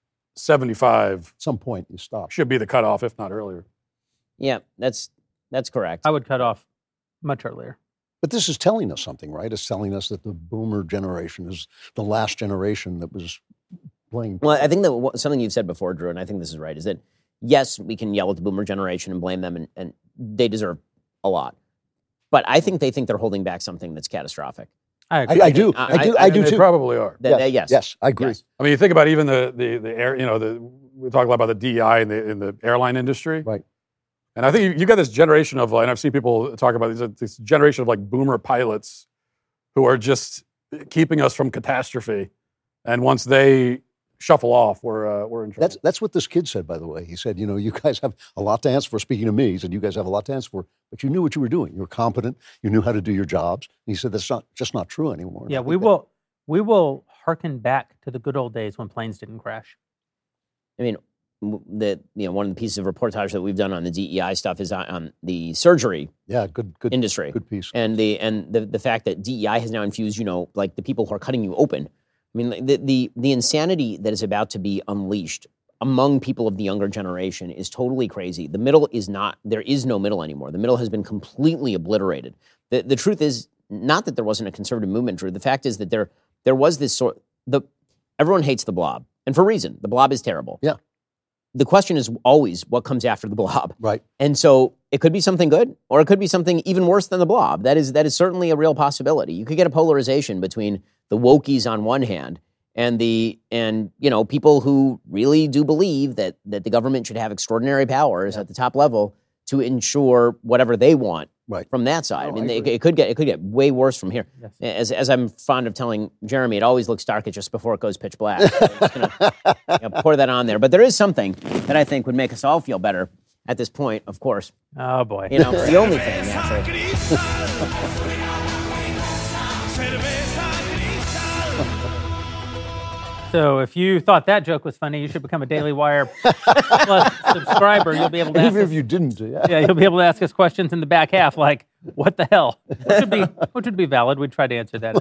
75 at some point you stop. Should be the cutoff, if not earlier. Yeah, that's correct. I would cut off much earlier. But this is telling us something, right? It's telling us that the boomer generation is the last generation that was playing. Well, I think that something you've said before, Drew, and I think this is right, is that, yes, we can yell at the boomer generation and blame them, and they deserve a lot. But I think they think they're holding back something that's catastrophic. I agree. I do too. They probably are. Yes, I agree. Yes. I mean, you think about even the air, we talk a lot about the DEI in the airline industry. Right. And I think you got this generation of, and I've seen people talk about this generation of boomer pilots who are just keeping us from catastrophe. And once they shuffle off, we're in trouble. That's what this kid said, by the way. He said, you guys have a lot to answer for. Speaking to me, he said, you guys have a lot to answer for, but you knew what you were doing. You were competent. You knew how to do your jobs. And he said, that's just not true anymore. Yeah, we will hearken back to the good old days when planes didn't crash. I mean, one of the pieces of reportage that we've done on the DEI stuff is on the surgery good industry. Good piece. And the fact that DEI has now infused, like the people who are cutting you open. I mean, the insanity that is about to be unleashed among people of the younger generation is totally crazy. The middle is not, there is no middle anymore. The middle has been completely obliterated. The truth is not that there wasn't a conservative movement, Drew. The fact is that there was this everyone hates the blob. And for a reason. The blob is terrible. Yeah. The question is always what comes after the blob. Right. And so it could be something good, or it could be something even worse than the blob. That is certainly a real possibility. You could get a polarization between the wokies on one hand and people who really do believe that the government should have extraordinary powers at the top level to ensure whatever they want from that side. No, it could get way worse from here. Yes. As I'm fond of telling Jeremy, it always looks dark just before it goes pitch black. So I'm just gonna, pour that on there. But there is something that I think would make us all feel better at this point, of course. Oh, boy. The only thing, actually. So if you thought that joke was funny, you should become a Daily Wire Plus subscriber. You'll be able to ask Even if you didn't. you'll be able to ask us questions in the back half, like, what the hell? Which would be valid. We'd try to answer that.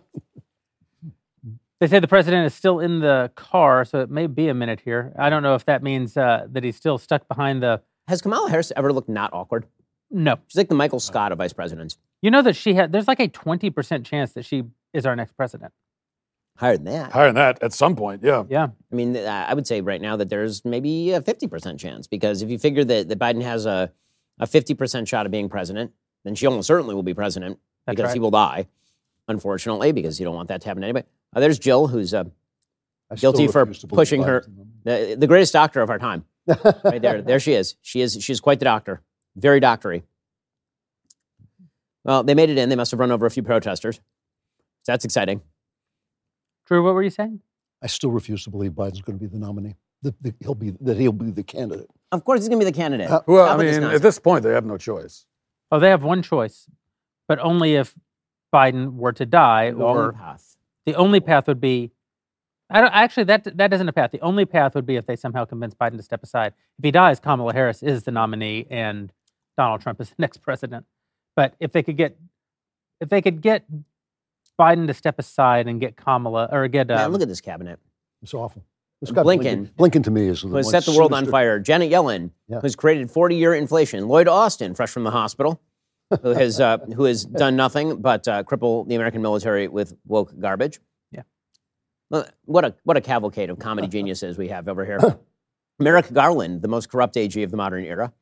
They say the president is still in the car, so it may be a minute here. I don't know if that means that he's still stuck behind the... Has Kamala Harris ever looked not awkward? No. She's like the Michael Scott of vice presidents. You know that there's like a 20% chance that she is our next president. Higher than that. Higher than that at some point, yeah. Yeah. I mean, I would say right now that there's maybe a 50% chance, because if you figure that Biden has a 50% shot of being president, then she almost certainly will be president. That's because right. he will die, unfortunately, because you don't want that to happen to anybody. There's Jill, who's guilty for pushing her, the greatest doctor of our time. Right there. There she is. She's quite the doctor. Very doctory. Well, they made it in. They must have run over a few protesters. So that's exciting. Drew, what were you saying? I still refuse to believe Biden's going to be the nominee. He'll be the candidate. Of course he's going to be the candidate. Well, I mean, at this point, they have no choice. Oh, they have one choice, but only if Biden were to die. The only path would be, that isn't a path. The only path would be if they somehow convince Biden to step aside. If he dies, Kamala Harris is the nominee and Donald Trump is the next president. But if they could get Biden to step aside and get Kamala, or get... look at this cabinet. It's awful. Blinken to me is the who has set the world on fire. Janet Yellen, who's created 40-year inflation. Lloyd Austin, fresh from the hospital, who has done nothing but cripple the American military with woke garbage. Yeah. Well, what a cavalcade of comedy geniuses we have over here. Merrick Garland, the most corrupt AG of the modern era.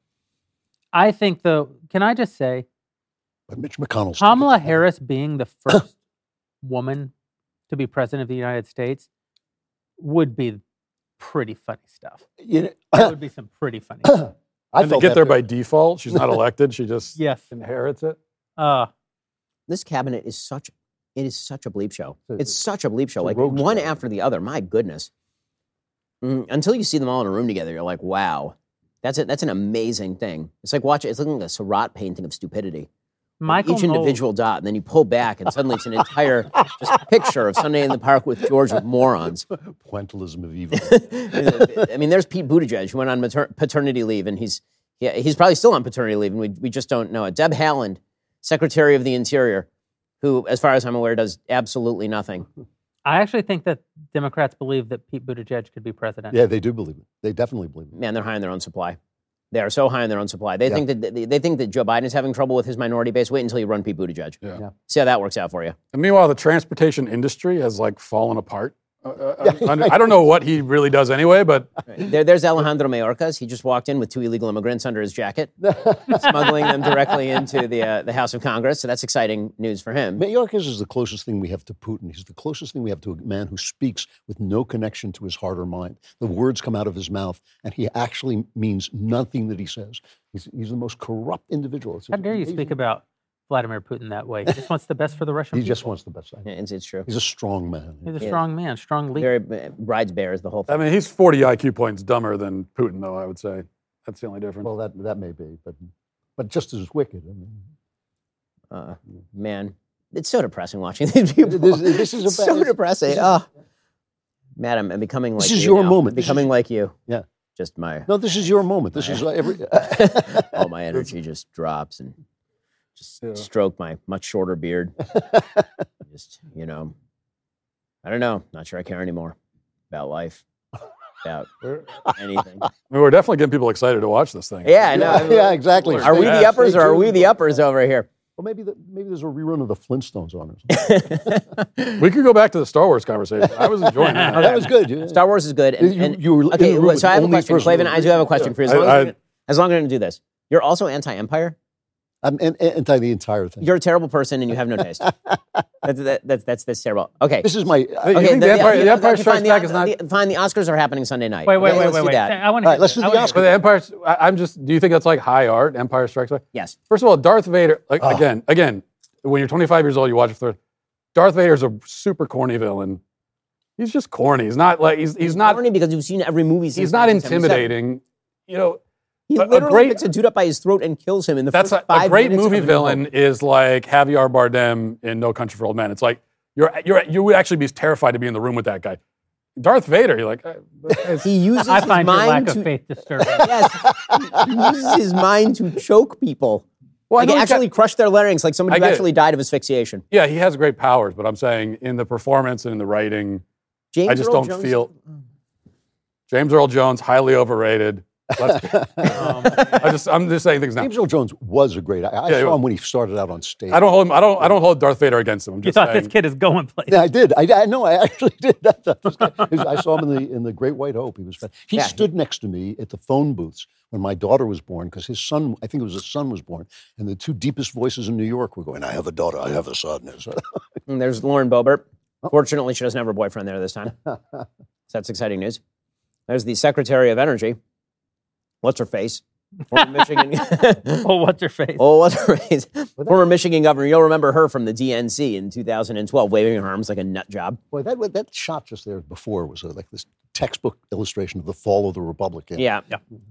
I think, though, can I just say, but Mitch McConnell, Kamala Harris being the first woman to be president of the United States would be pretty funny stuff. That would be some pretty funny stuff. And to get there by default, she's not elected. She just inherits it. This cabinet is such a bleep show. It's such a bleep show. Like one after the other. My goodness. Until you see them all in a room together, you're like, wow, that's an amazing thing. It's like it's looking like a Seurat painting of stupidity. Each individual dot, and then you pull back, and suddenly it's an entire just picture of Sunday in the Park with George with morons. Pointillism of evil. I mean, there's Pete Buttigieg, who went on paternity leave, and he's probably still on paternity leave, and we just don't know it. Deb Haaland, Secretary of the Interior, who, as far as I'm aware, does absolutely nothing. I actually think that Democrats believe that Pete Buttigieg could be president. Yeah, they do believe it. They definitely believe it. Man, they're high on their own supply. They are so high on their own supply. They think that Joe Biden is having trouble with his minority base. Wait until you run Pete Buttigieg. Yeah. See how that works out for you. And meanwhile, the transportation industry has fallen apart. I don't know what he really does anyway, but... There's Alejandro Mayorkas. He just walked in with 2 illegal immigrants under his jacket, smuggling them directly into the House of Congress. So that's exciting news for him. Mayorkas is the closest thing we have to Putin. He's the closest thing we have to a man who speaks with no connection to his heart or mind. The words come out of his mouth, and he actually means nothing that he says. He's the most corrupt individual. How dare you speak about Vladimir Putin that way? He just wants the best for the Russian people. He just wants the best. It's true. He's a strong man. He's a strong man, strong leader. Very rides bears, the whole thing. I mean, he's 40 IQ points dumber than Putin, though, I would say. That's the only difference. Well, that may be, but just as wicked. I mean. Man, it's so depressing watching these people. This is so depressing. Matt, I'm becoming like you. This is your now. moment. I'm becoming like you. Yeah. Just my No, this is your moment. This is every. all my energy just drops and just stroke my much shorter beard. Just, I don't know. Not sure I care anymore about life, about anything. I mean, we're definitely getting people excited to watch this thing. Yeah, I know. Yeah, exactly. Are we the uppers or are we the uppers over here? Well, maybe there's a rerun of the Flintstones on it. We could go back to the Star Wars conversation. I was enjoying that. Oh, that was good. Yeah. Star Wars is good. You were in the room with so I have a only question. person- Clavin, I do have a question for you. As long as you're going to do this. You're also anti-empire? I'm anti the entire thing. You're a terrible person and you have no taste. That's terrible. Okay. This is my. You think the Empire Strikes Back is not... Fine, the Oscars are happening Sunday night. Wait. Let's do that. I want All right, let's do the Oscars. But the Empire, do you think that's like high art, Empire Strikes Back? Yes. First of all, Darth Vader, again, when you're 25 years old, you watch it through. Darth Vader's a super corny villain. He's just corny. He's not like, he's not. Corny because you've seen every movie since He's not 1977. intimidating. He literally picks a dude up by his throat and kills him in the first 5 minutes. A great movie of the villain is like Javier Bardem in No Country for Old Men. It's like, you would actually be terrified to be in the room with that guy. Darth Vader, you're like, he uses I his find your lack mind of to, faith disturbing. yes, he uses his mind to choke people. Well, Like actually crush their larynx, like somebody who actually died of asphyxiation. Yeah, he has great powers, but I'm saying in the performance and in the writing, I just don't feel. James Earl Jones, highly overrated. I'm just saying things now. James Earl Jones was a great. I saw him when he started out on stage. I don't hold Darth Vader against him. I'm You just thought saying, this kid is going places. Yeah, I did. I know. I actually did. I saw him in the Great White Hope. He was. He stood next to me at the phone booths when my daughter was born, because his son, I think it was his son, was born, and the two deepest voices in New York were going, "I have a daughter. I have a son." And there's Lauren Boebert. Fortunately, she doesn't have her boyfriend there this time. So that's exciting news. There's the Secretary of Energy. What's her face? Former Michigan. What's her face? What's her face? Former Michigan governor. You'll remember her from the DNC in 2012, waving her arms like a nut job. Boy, that shot just there before was like this textbook illustration of the fall of the Republican. Yeah.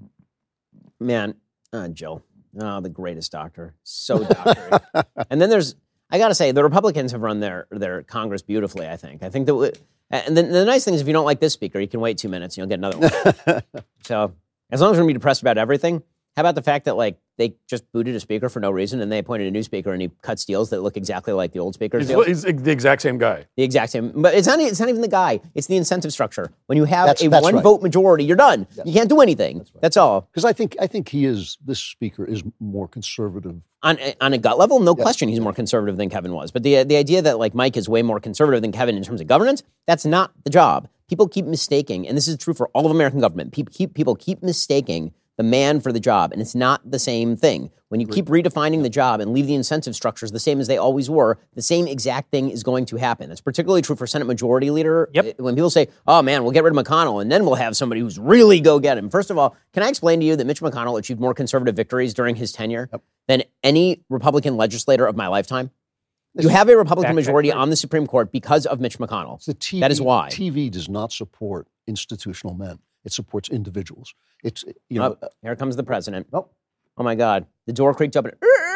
Man, Jill. Oh, the greatest doctor. So doctor. And then I got to say, the Republicans have run their Congress beautifully, I think. I think that, and the nice thing is if you don't like this speaker, you can wait 2 minutes and you'll get another one. So as long as we're going to be depressed about everything, how about the fact that they just booted a speaker for no reason and they appointed a new speaker and he cuts deals that look exactly like the old speaker's deals? He's the exact same guy. The exact same. But it's not even the guy. It's the incentive structure. When you have That's one right. vote majority, you're done. You can't do anything. That's all. Because I think this speaker is more conservative. On a gut level, no question he's more conservative than Kevin was. But the idea that Mike is way more conservative than Kevin in terms of governance, that's not the job. People keep mistaking, and this is true for all of American government, people keep mistaking the man for the job, and it's not the same thing. When you keep redefining the job and leave the incentive structures the same as they always were, the same exact thing is going to happen. That's particularly true for Senate Majority Leader. Yep. When people say, oh man, we'll get rid of McConnell, and then we'll have somebody who's really go get him. First of all, can I explain to you that Mitch McConnell achieved more conservative victories during his tenure than any Republican legislator of my lifetime? You have a Republican majority on the Supreme Court because of Mitch McConnell. That is why. TV does not support institutional men. It supports individuals. It's, here comes the president. Oh my God. The door creaked up.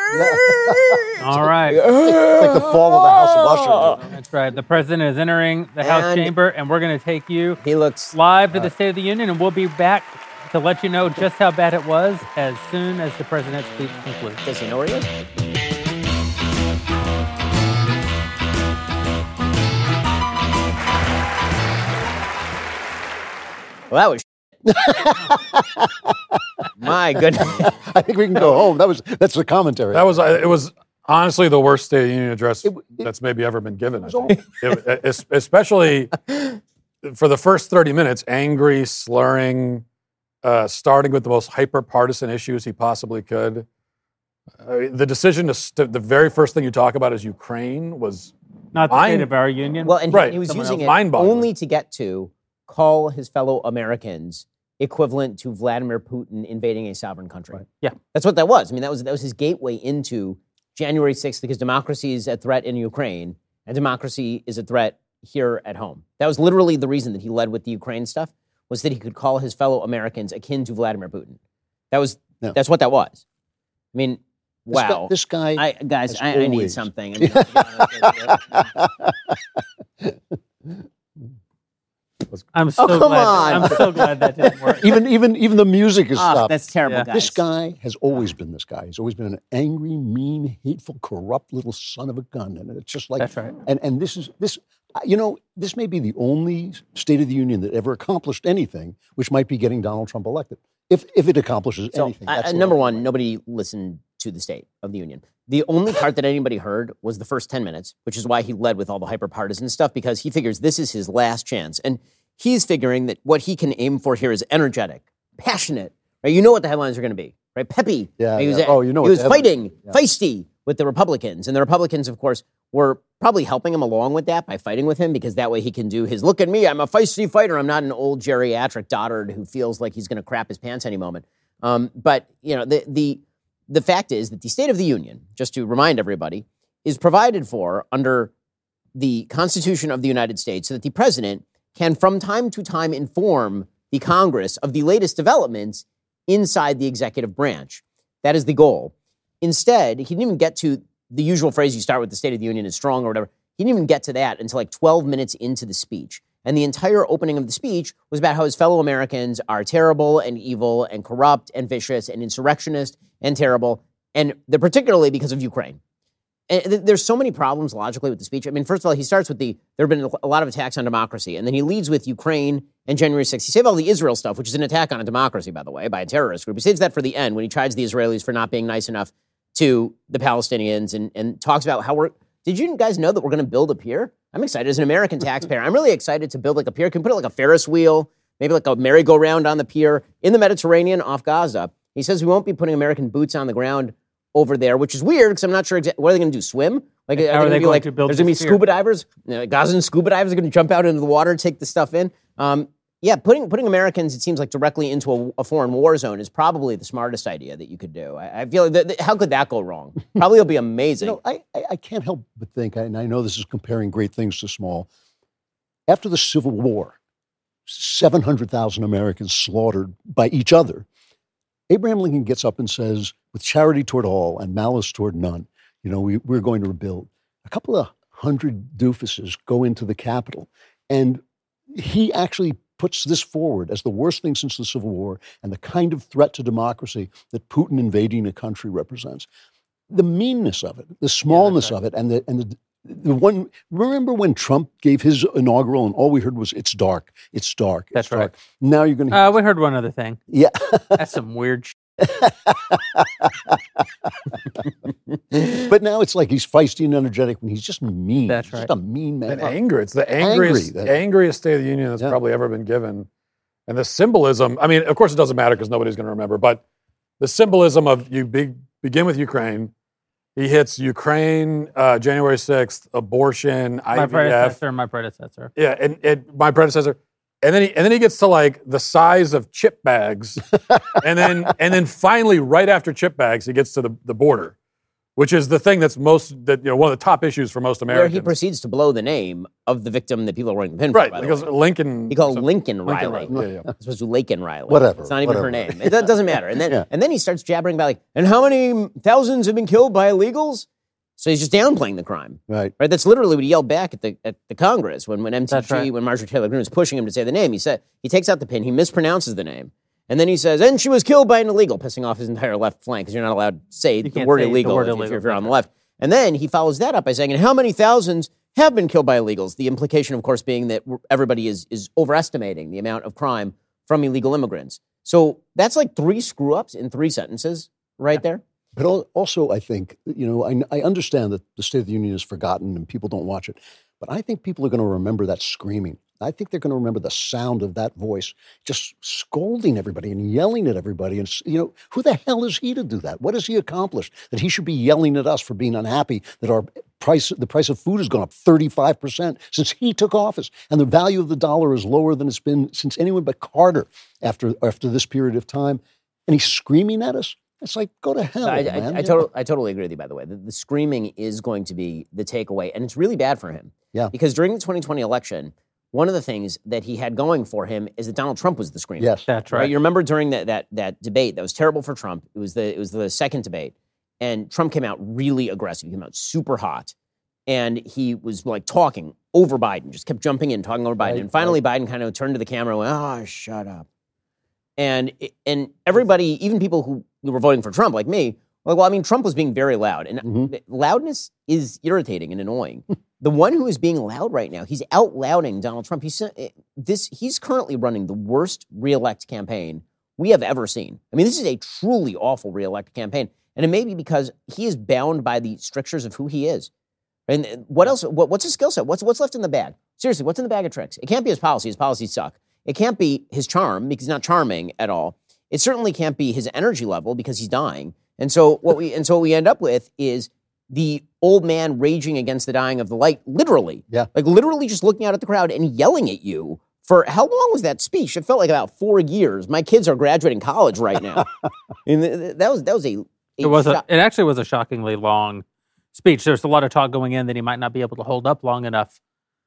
All right. It's like the fall of the House of Usher. That's right. The president is entering the House chamber, and we're going to take you live to the State of the Union, and we'll be back to let you know just how bad it was as soon as the president's speech concludes. Does he know where he is? Well, that was my goodness. I think we can go home. That's the commentary. It was honestly the worst State of the Union address that's maybe ever been given. I think. Especially for the first 30 minutes, angry, slurring, starting with the most hyper-partisan issues he possibly could. The decision the very first thing you talk about is Ukraine was not the state of our union. Well, and he was using it only to get to call his fellow Americans equivalent to Vladimir Putin invading a sovereign country. Right. Yeah. That's what that was. I mean, that was his gateway into January 6th because democracy is a threat in Ukraine and democracy is a threat here at home. That was literally the reason that he led with the Ukraine stuff, was that he could call his fellow Americans akin to Vladimir Putin. That's what that was. I mean, wow. This guy I need something. I'm so come glad. on. I'm so glad that didn't work. Even the music is Oh, stopped. that's terrible, Yeah. guys. This guy has always been this guy. He's always been an angry, mean, hateful, corrupt little son of a gun. And it's just like, That's right. And this, this may be the only State of the Union that ever accomplished anything, which might be getting Donald Trump elected. If it accomplishes So, anything. That's the number way. one, nobody listened to the State of the Union. The only part that anybody heard was the first 10 minutes, which is why he led with all the hyper-partisan stuff, because he figures this is his last chance. And he's figuring that what he can aim for here is energetic, passionate, right? You know what the headlines are going to be, right? Peppy. Yeah, Right? He was, yeah. Oh, you know he what was the headlines- fighting, feisty with the Republicans. And the Republicans, of course, were probably helping him along with that by fighting with him, because that way he can do his, look at me, I'm a feisty fighter. I'm not an old geriatric dotard who feels like he's going to crap his pants any moment. But, the fact is that the State of the Union, just to remind everybody, is provided for under the Constitution of the United States so that the president can from time to time inform the Congress of the latest developments inside the executive branch. That is the goal. Instead, he didn't even get to the usual phrase you start with, the State of the Union is strong or whatever. He didn't even get to that until like 12 minutes into the speech. And the entire opening of the speech was about how his fellow Americans are terrible and evil and corrupt and vicious and insurrectionist and terrible, and they're particularly because of Ukraine. And there's so many problems logically with the speech. I mean, first of all, he starts with there have been a lot of attacks on democracy, and then he leads with Ukraine and January 6th. He saved all the Israel stuff, which is an attack on a democracy, by the way, by a terrorist group. He saves that for the end when he chides the Israelis for not being nice enough to the Palestinians and talks about how did you guys know that we're going to build a pier? I'm excited as an American taxpayer. I'm really excited to build like a pier. Can we put like a Ferris wheel, maybe like a merry-go-round on the pier in the Mediterranean off Gaza. He says we won't be putting American boots on the ground over there, which is weird because I'm not sure what are they going to do, swim? Like, How are they going to build there's going to be this pier? scuba divers? Gazan scuba divers are going to jump out into the water, take the stuff in. Putting Americans, it seems like, directly into a foreign war zone is probably the smartest idea that you could do. I feel like, how could that go wrong? Probably it'll be amazing. I can't help but think, and I know this is comparing great things to small, after the Civil War, 700,000 Americans slaughtered by each other, Abraham Lincoln gets up and says, with charity toward all and malice toward none, we're going to rebuild. A couple of hundred doofuses go into the Capitol, and he actually puts this forward as the worst thing since the Civil War and the kind of threat to democracy that Putin invading a country represents. The meanness of it, the smallness of it, and the one. Remember when Trump gave his inaugural and all we heard was "It's dark, it's dark." That's right. Dark. Now you're going to. We heard one other thing. Yeah. That's some weird shit. But now it's like he's feisty and energetic when he's just mean. That's He's right. just a mean man. And anger. It's the angriest State of the Union that's probably ever been given. And the symbolism, I mean, of course it doesn't matter because nobody's going to remember, but the symbolism of begin with Ukraine. He hits Ukraine, January 6th, abortion, IVF. My predecessor. Yeah, and my predecessor. And then he gets to like the size of chip bags. and then finally, right after chip bags, he gets to the border, which is the thing that's one of the top issues for most Where Americans. he proceeds to blow the name of the victim that people are wearing the pin for. Right, by the because way. Lincoln. He called Lincoln Riley. Yeah. It's supposed to Laken Riley. Whatever, It's not even her whatever. name. It doesn't matter. And then he starts jabbering about and how many thousands have been killed by illegals? So he's just downplaying the crime. Right. That's literally what he yelled back at the Congress when That's MTG, right. when Marjorie Taylor Greene was pushing him to say the name. He takes out the pin, he mispronounces the name, and then he says, and she was killed by an illegal, pissing off his entire left flank because you're not allowed to say the can't word say the illegal word if illegal, you're on the that's left. And then he follows that up by saying, and how many thousands have been killed by illegals? The implication, of course, being that everybody is overestimating the amount of crime from illegal immigrants. So that's like 3 screw-ups in 3 sentences right there. But also, I think, I understand that the State of the Union is forgotten and people don't watch it, but I think people are going to remember that screaming. I think they're going to remember the sound of that voice just scolding everybody and yelling at everybody. And, who the hell is he to do that? What has he accomplished that he should be yelling at us for being unhappy that the price of food has gone up 35% since he took office, and the value of the dollar is lower than it's been since anyone but Carter after this period of time, and he's screaming at us? It's like, go to hell, man. I totally agree with you, by the way. The screaming is going to be the takeaway, and it's really bad for him. Yeah. Because during the 2020 election, one of the things that he had going for him is that Donald Trump was the screamer. Yes. That's right. You remember during that debate that was terrible for Trump. It was the second debate, and Trump came out really aggressive. He came out super hot, and he was like talking over Biden, just kept jumping in, talking over Biden. And finally, Biden kind of turned to the camera and went, "Oh, shut up." And everybody, even people who were voting for Trump, like me, were like, well, I mean, Trump was being very loud. And loudness is irritating and annoying. The one who is being loud right now, he's out louding Donald Trump. He's currently running the worst reelect campaign we have ever seen. I mean, this is a truly awful reelect campaign. And it may be because he is bound by the strictures of who he is. And what else? What's his skill set? What's left in the bag? Seriously, what's in the bag of tricks? It can't be his policy. His policies suck. It can't be his charm because he's not charming at all. It certainly can't be his energy level because he's dying. And so what we end up with is the old man raging against the dying of the light, literally. Yeah. Like literally just looking out at the crowd and yelling at you. For how long was that speech? It felt like about 4 years. My kids are graduating college right now. And that was a It actually was a shockingly long speech. There's a lot of talk going in that he might not be able to hold up long enough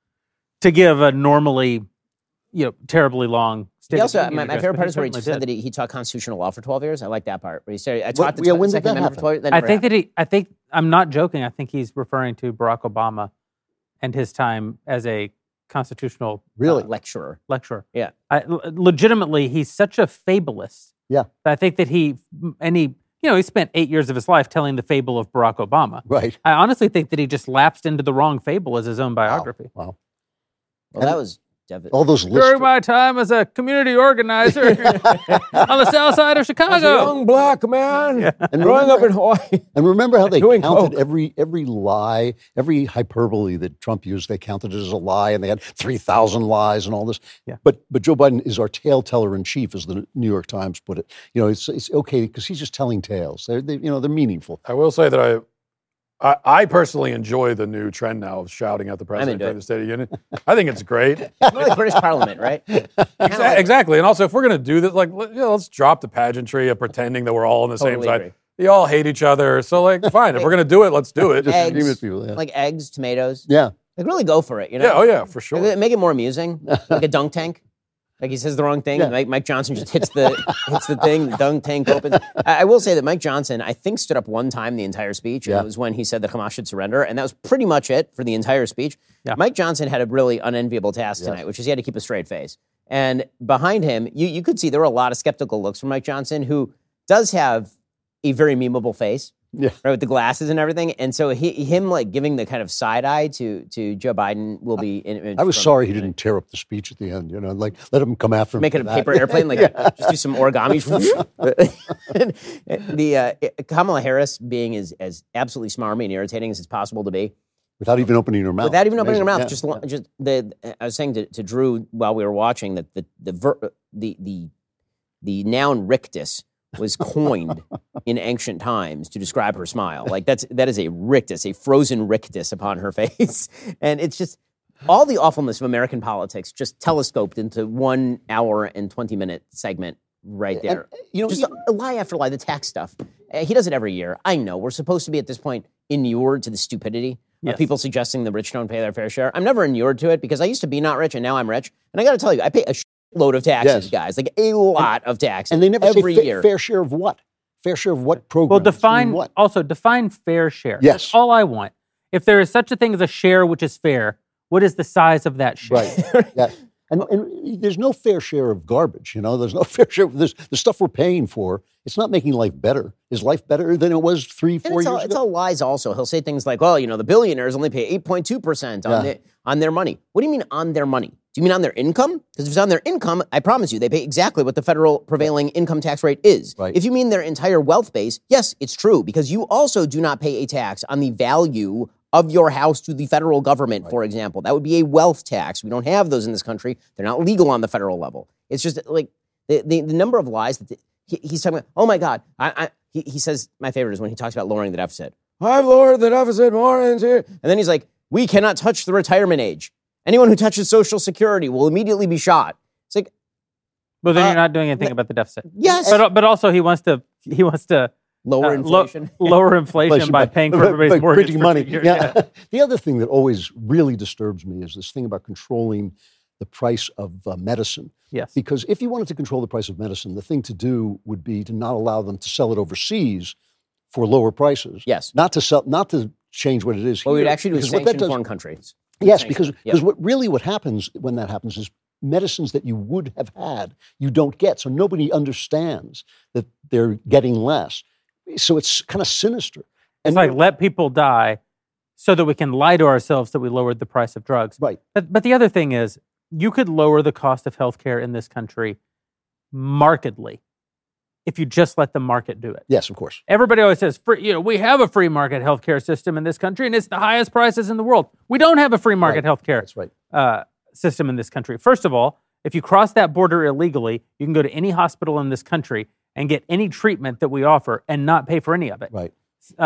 to give a normally, terribly long State of the Union my address, favorite but part he is where he certainly said did. that he taught constitutional law for 12 years. I like that part. Where he said, I When taught the did that Second Amendment for 12 years. That never happened. I'm not joking. I think he's referring to Barack Obama and his time as a constitutional lecturer. Yeah. Legitimately, he's such a fabulist. Yeah. That I think that he spent 8 years of his life telling the fable of Barack Obama. Right. I honestly think that he just lapsed into the wrong fable as his own biography. Wow. Well, that was devastating. All those lists. During my time as a community organizer on the south side of Chicago. As a young black man growing up in Hawaii. And remember how they Doing counted coke. every lie, every hyperbole that Trump used, they counted it as a lie, and they had 3,000 lies and all this. Yeah. But Joe Biden is our tale teller in chief, as the New York Times put it. It's okay because he's just telling tales. They're meaningful. I will say that I personally enjoy the new trend now of shouting at the president during the State of the Union. I think it's great. It's like British Parliament, right? Exactly. And also, if we're going to do this, let's drop the pageantry of pretending that we're all on the same Totally side. agree. They all hate each other. So, fine. If we're going to do it, let's do it. Just agree Eggs, with people. Yeah. like eggs, tomatoes. Yeah. Like really go for it, Yeah, oh yeah, for sure. Make it more amusing, like a dunk tank. Like he says the wrong thing, and Mike Johnson just hits the thing, the dunk tank opens. I will say that Mike Johnson, I think, stood up one time the entire speech, and it was when he said that Hamas should surrender, and that was pretty much it for the entire speech. Yeah. Mike Johnson had a really unenviable task tonight, which is he had to keep a straight face. And behind him, you could see there were a lot of skeptical looks from Mike Johnson, who does have a very memeable face. Yeah. Right, with the glasses and everything. And so him giving the kind of side eye to Joe Biden will be... I was sorry he didn't tear up the speech at the end, let him come after him. Make it a paper airplane, just do some origami. Kamala Harris being as absolutely smarmy and irritating as it's possible to be. Without even opening her mouth. Without even opening her mouth. Yeah. I was saying to Drew while we were watching that the noun rictus was coined in ancient times to describe her smile. That is a rictus, a frozen rictus upon her face. And it's just all the awfulness of American politics just telescoped into 1 hour and 20-minute segment right there. And, just lie after lie, the tax stuff. He does it every year. I know. We're supposed to be at this point inured to the stupidity of people suggesting the rich don't pay their fair share. I'm never inured to it because I used to be not rich and now I'm rich. And I got to tell you, I pay a load of taxes, guys, like a lot of taxes. And they never every say year. Fair share of what? Fair share of what program? Well, define fair share. Yes. That's all I want. If there is such a thing as a share which is fair, what is the size of that share? Right. Yeah. And there's no fair share of garbage, There's no fair share. The stuff we're paying for, it's not making life better. Is life better than it was 3-4 years ago? It's all lies also. He'll say things like, the billionaires only pay 8.2% on their money. What do you mean on their money? Do you mean on their income? Because if it's on their income, I promise you, they pay exactly what the federal prevailing income tax rate is. Right. If you mean their entire wealth base, yes, it's true, because you also do not pay a tax on the value of your house to the federal government, for example. That would be a wealth tax. We don't have those in this country. They're not legal on the federal level. It's just like the number of lies that he's talking about. Oh my God. He says, my favorite is when he talks about lowering the deficit. I've lowered the deficit more than here. And then he's like, we cannot touch the retirement age. Anyone who touches Social Security will immediately be shot. It's like, But then you're not doing anything about the deficit. Yes. But also he wants to lower inflation. Lower inflation by paying for everybody's mortgage printing for money. 2 years. Yeah. The other thing that always really disturbs me is this thing about controlling the price of medicine. Yes. Because if you wanted to control the price of medicine, the thing to do would be to not allow them to sell it overseas for lower prices. Yes. Not to change what it is Well, here. we'd actually do Because what sanctions that does- foreign countries. Yes, because what happens when that happens is medicines that you would have had, you don't get. So nobody understands that they're getting less. So it's kind of sinister. It's like let people die so that we can lie to ourselves that we lowered the price of drugs. Right. But the other thing is, you could lower the cost of healthcare in this country markedly if you just let the market do it. Yes, of course. Everybody always says, we have a free market healthcare system in this country, and it's the highest prices in the world. We don't have a free market healthcare system in this country. First of all, if you cross that border illegally, you can go to any hospital in this country and get any treatment that we offer and not pay for any of it. Right.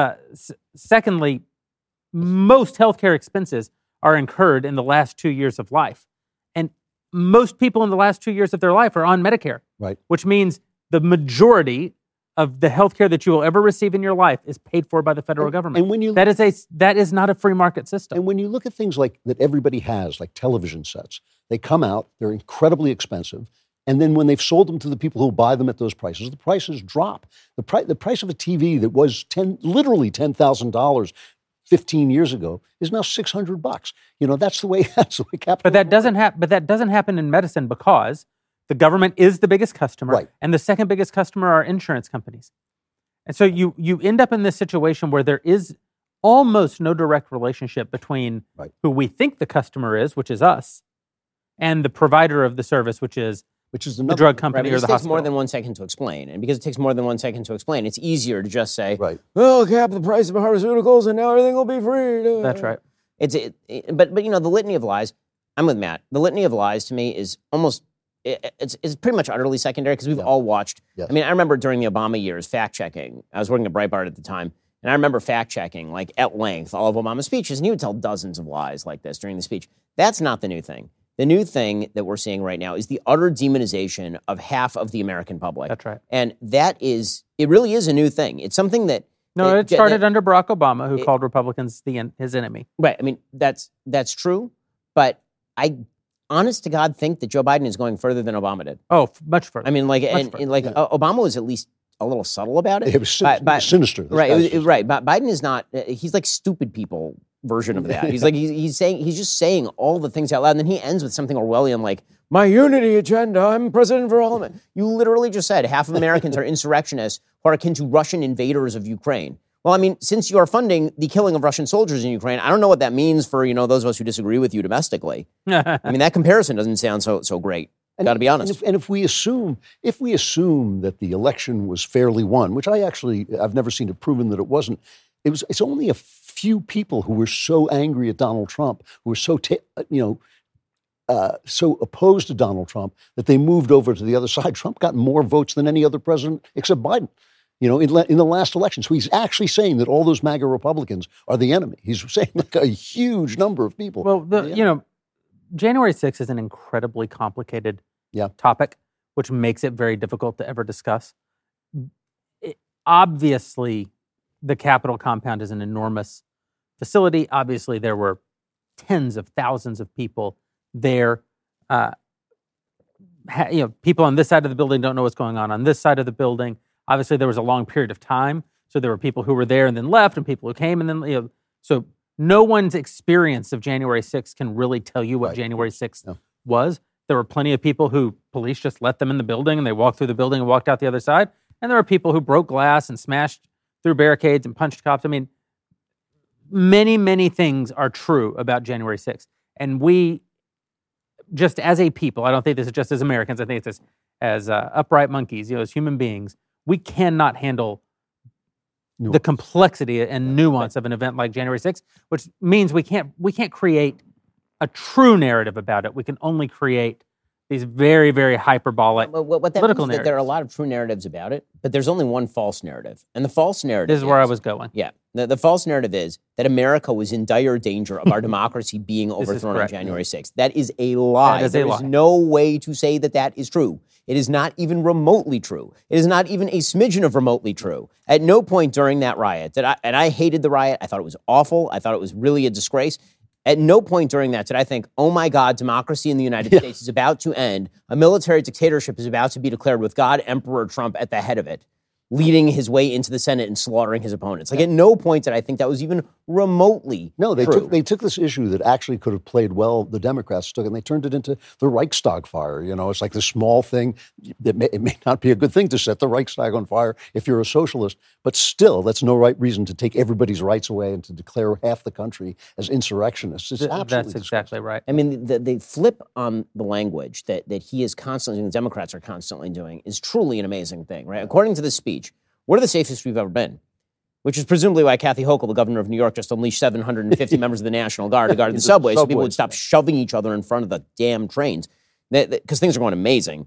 Secondly, most healthcare expenses are incurred in the last 2 years of life. And most people in the last 2 years of their life are on Medicare. Right. Which means the majority of the healthcare that you will ever receive in your life is paid for by the federal government. And when you that is not a free market system. And when you look at things like that everybody has, like television sets, they come out, they're incredibly expensive, and then when they've sold them to the people who buy them at those prices, the prices drop. The price of a TV that was literally $10,000 15 years ago is now $600. That's the way capital. But that doesn't happen in medicine because the government is the biggest customer, right, and the second biggest customer are insurance companies. And so you end up in this situation where there is almost no direct relationship between who we think the customer is, which is us, and the provider of the service, which is the drug company or the hospital. It takes more than 1 second to explain. And because it takes more than 1 second to explain, it's easier to just say, well, cap the price of pharmaceuticals and now everything will be free. That's right. But the litany of lies, I'm with Matt. The litany of lies to me is almost, it's pretty much utterly secondary because we've all watched. Yes. I mean, I remember during the Obama years, fact-checking. I was working at Breitbart at the time, and I remember fact-checking, like, at length, all of Obama's speeches, and he would tell dozens of lies like this during the speech. That's not the new thing. The new thing that we're seeing right now is the utter demonization of half of the American public. That's right. And it really is a new thing. It's something that... No, it started under Barack Obama, who called Republicans his enemy. Right. I mean, that's true, but I... honest to God, think that Joe Biden is going further than Obama did. Oh, much further. I mean, Obama was at least a little subtle about it. It was sinister. Right. But Biden is not. He's like stupid people version of that. He's just saying all the things out loud, and then he ends with something Orwellian like, "My unity agenda. I'm president for all of it." You literally just said half of Americans are insurrectionists who are akin to Russian invaders of Ukraine. Well, I mean, since you are funding the killing of Russian soldiers in Ukraine, I don't know what that means for, those of us who disagree with you domestically. I mean, that comparison doesn't sound so great. Got to be honest. And if we assume that the election was fairly won, which I've never seen it proven that it wasn't. It's only a few people who were so angry at Donald Trump, who were so opposed to Donald Trump that they moved over to the other side. Trump got more votes than any other president except Biden. In the last election. So he's actually saying that all those MAGA Republicans are the enemy. He's saying like a huge number of people. Well, January 6th is an incredibly complicated topic, which makes it very difficult to ever discuss. Obviously, the Capitol compound is an enormous facility. Obviously, there were tens of thousands of people there. People on this side of the building don't know what's going on this side of the building. Obviously, there was a long period of time, so there were people who were there and then left, and people who came and then, so no one's experience of January 6th can really tell you what January 6th was. There were plenty of people who police just let them in the building, and they walked through the building and walked out the other side, and there were people who broke glass and smashed through barricades and punched cops. I mean, many, many things are true about January 6th, and we, just as a people, I don't think this is just as Americans, I think it's as upright monkeys, as human beings, we cannot handle the complexity and nuance of an event like January 6th, which means we can't create a true narrative about it. We can only create these very, very hyperbolic what that political means narratives. That there are a lot of true narratives about it, but there's only one false narrative. And the false narrative This is where I was going. Yeah. The false narrative is that America was in dire danger of our democracy being overthrown on January 6th. That is a lie. There is no way to say that is true. It is not even remotely true. It is not even a smidgen of remotely true. At no point during that riot and I hated the riot. I thought it was awful. I thought it was really a disgrace. At no point during that did I think, oh my God, democracy in the United States is about to end. A military dictatorship is about to be declared with God, Emperor Trump at the head of it, leading his way into the Senate and slaughtering his opponents. Like at no point did I think that was even remotely true. They took this issue that actually could have played well, the Democrats took, and they turned it into the Reichstag fire. You know, it's like this small thing. It may not be a good thing to set the Reichstag on fire if you're a socialist, but still, that's no right reason to take everybody's rights away and to declare half the country as insurrectionists. It's absolutely That's exactly right. I mean, the flip on the language that he is constantly, the Democrats are constantly doing, is truly an amazing thing, right? According to this speech, we're the safest we've ever been, which is presumably why Kathy Hochul, the governor of New York, just unleashed 750 members of the National Guard to guard the subway so people would stop shoving each other in front of the damn trains, because things are going amazing.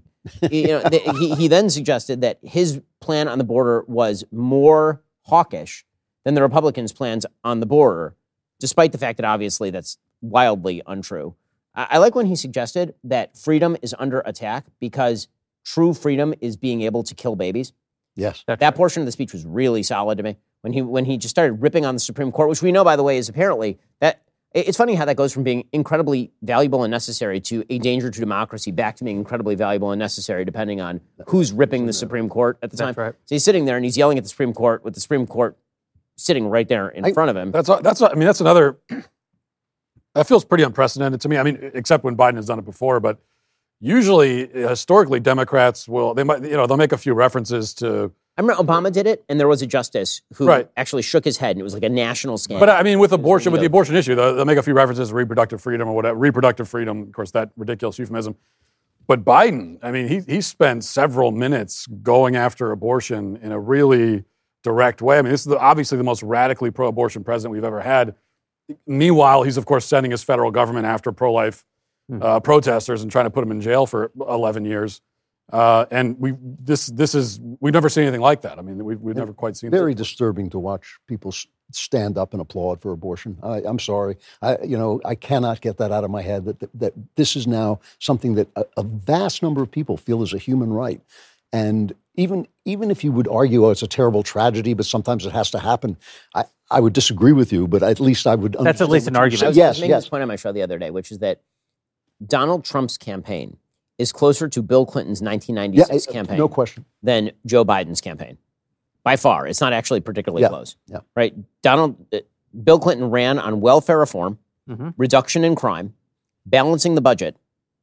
He then suggested that his plan on the border was more hawkish than the Republicans' plans on the border, despite the fact that obviously that's wildly untrue. I like when he suggested that freedom is under attack because true freedom is being able to kill babies. Yes. That portion of the speech was really solid to me. When he just started ripping on the Supreme Court, which we know, by the way, is apparently that it's funny how that goes from being incredibly valuable and necessary to a danger to democracy back to being incredibly valuable and necessary, depending on who's ripping the Supreme Court at the time. Right. So he's sitting there and he's yelling at the Supreme Court with the Supreme Court sitting right there in front of him. That's another. That feels pretty unprecedented to me. I mean, except when Biden has done it before, but usually, historically, Democrats they'll make a few references to. I remember Obama did it, and there was a justice who actually shook his head, and it was like a national scandal. But I mean, with the abortion issue, they'll make a few references to reproductive freedom or whatever. Reproductive freedom, of course, that ridiculous euphemism. But Biden, I mean, he spent several minutes going after abortion in a really direct way. I mean, this is obviously the most radically pro-abortion president we've ever had. Meanwhile, he's, of course, sending his federal government after pro-life protesters and trying to put them in jail for 11 years. And we've never seen anything like that. I mean, we've never quite seen. Very disturbing to watch people stand up and applaud for abortion. I'm sorry, I cannot get that out of my head that this is now something that a vast number of people feel is a human right. And even if you would argue, it's a terrible tragedy, but sometimes it has to happen, I would disagree with you, but at least I would. That's at least an argument. I was making this point on my show the other day, which is that Donald Trump's campaign is closer to Bill Clinton's 1996 campaign, no question, than Joe Biden's campaign. By far. It's not actually particularly close. Yeah. Right? Bill Clinton ran on welfare reform, reduction in crime, balancing the budget.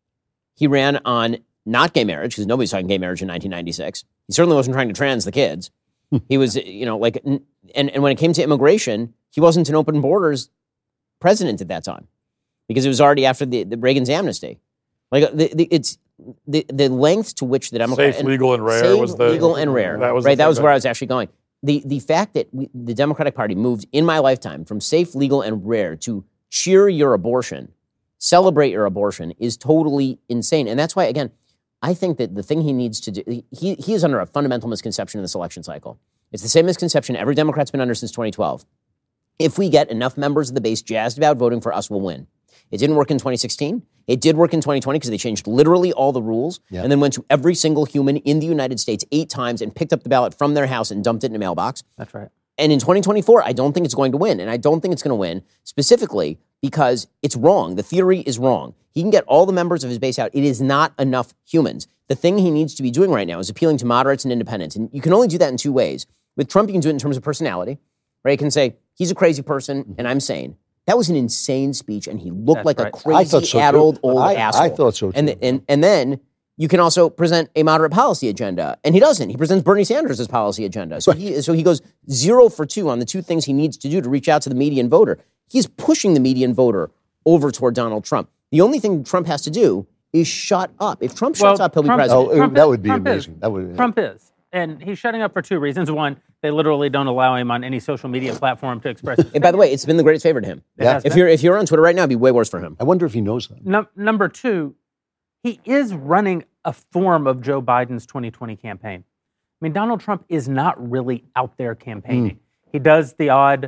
He ran on not gay marriage, because nobody's talking gay marriage in 1996. He certainly wasn't trying to trans the kids. He was, and when it came to immigration, he wasn't an open borders president at that time, because it was already after the Reagan's amnesty. Like it's the length to which the Democrats safe, legal, and rare was the legal and rare. That was where I was actually going. The fact that the Democratic Party moved in my lifetime from safe, legal, and rare to cheer your abortion, celebrate your abortion, is totally insane. And that's why, again, I think that the thing he needs to do, he is under a fundamental misconception in this election cycle. It's the same misconception every Democrat's been under since 2012. If we get enough members of the base jazzed about voting for us, we'll win. It didn't work in 2016. It did work in 2020 because they changed literally all the rules and then went to every single human in the United States 8 times and picked up the ballot from their house and dumped it in a mailbox. That's right. And in 2024, I don't think it's going to win. And I don't think it's going to win specifically because it's wrong. The theory is wrong. He can get all the members of his base out. It is not enough humans. The thing he needs to be doing right now is appealing to moderates and independents. And you can only do that in 2 ways. With Trump, you can do it in terms of personality, right? You can say, he's a crazy person and I'm sane. That was an insane speech, and he looked like a crazy, addled old asshole. I thought so, too. And then you can also present a moderate policy agenda, and he doesn't. He presents Bernie Sanders' policy agenda. So he goes 0 for 2 on the 2 things he needs to do to reach out to the median voter. He's pushing the median voter over toward Donald Trump. The only thing Trump has to do is shut up. If Trump shuts up, he'll be president. That would be amazing. Trump is. And he's shutting up for 2 reasons. One, they literally don't allow him on any social media platform to express his And by the way, it's been the greatest favor to him. If you're on Twitter right now, it'd be way worse for him. I wonder if he knows that. Number 2, he is running a form of Joe Biden's 2020 campaign. I mean, Donald Trump is not really out there campaigning. He does the odd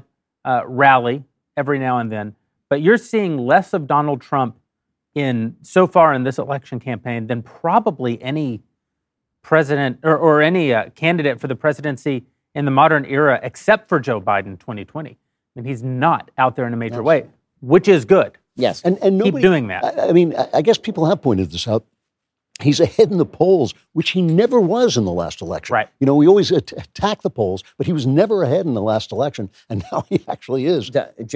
rally every now and then, but you're seeing less of Donald Trump so far in this election campaign than probably any president or any candidate for the presidency in the modern era, except for Joe Biden 2020. I mean, he's not out there in a major way, which is good. Yes. And nobody, keep doing that. I mean, I guess people have pointed this out. He's ahead in the polls, which he never was in the last election. Right. You know, we always attack the polls, but he was never ahead in the last election, and now he actually is.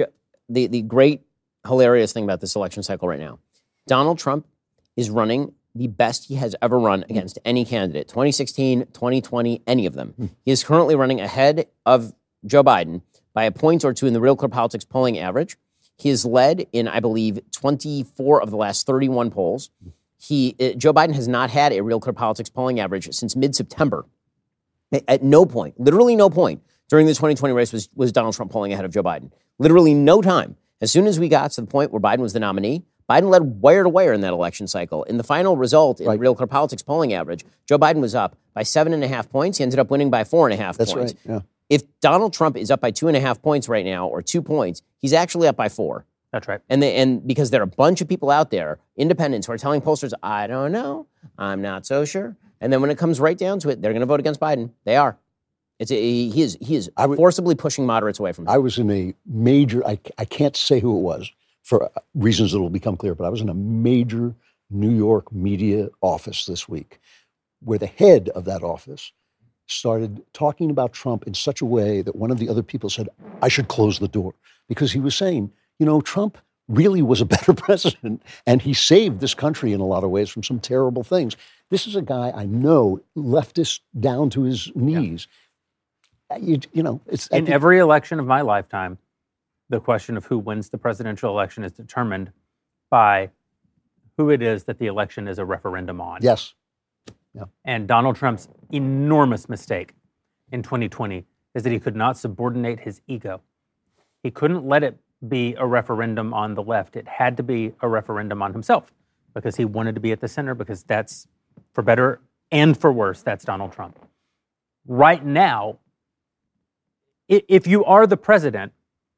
The great, hilarious thing about this election cycle right now, Donald Trump is running the best he has ever run against any candidate, 2016, 2020, any of them. He is currently running ahead of Joe Biden by a point or two in the Real Clear Politics polling average. He is led in, I believe, 24 of the last 31 polls. Joe Biden has not had a Real Clear Politics polling average since mid-September. At no point, literally no point, during the 2020 race was Donald Trump polling ahead of Joe Biden. Literally no time. As soon as we got to the point where Biden was the nominee, Biden led wire to wire in that election cycle. In the final result, in the Real Clear Politics polling average, Joe Biden was up by 7.5 points. He ended up winning by 4.5 points. That's right, yeah. If Donald Trump is up by 2.5 points right now, or 2 points, he's actually up by 4. That's right. And because there are a bunch of people out there, independents, who are telling pollsters, I don't know, I'm not so sure. And then when it comes right down to it, they're going to vote against Biden. They are. He is forcibly pushing moderates away from him. I was in a major, I can't say who it was for reasons that will become clear, but I was in a major New York media office this week where the head of that office started talking about Trump in such a way that one of the other people said, I should close the door, because he was saying, you know, Trump really was a better president, and he saved this country in a lot of ways from some terrible things. This is a guy I know, leftist down to his knees. Yeah. You know, it's in every election of my lifetime, the question of who wins the presidential election is determined by who it is that the election is a referendum on. Yes. Yeah. And Donald Trump's enormous mistake in 2020 is that he could not subordinate his ego. He couldn't let it be a referendum on the left. It had to be a referendum on himself, because he wanted to be at the center, because that's, for better and for worse, that's Donald Trump. Right now, if you are the president,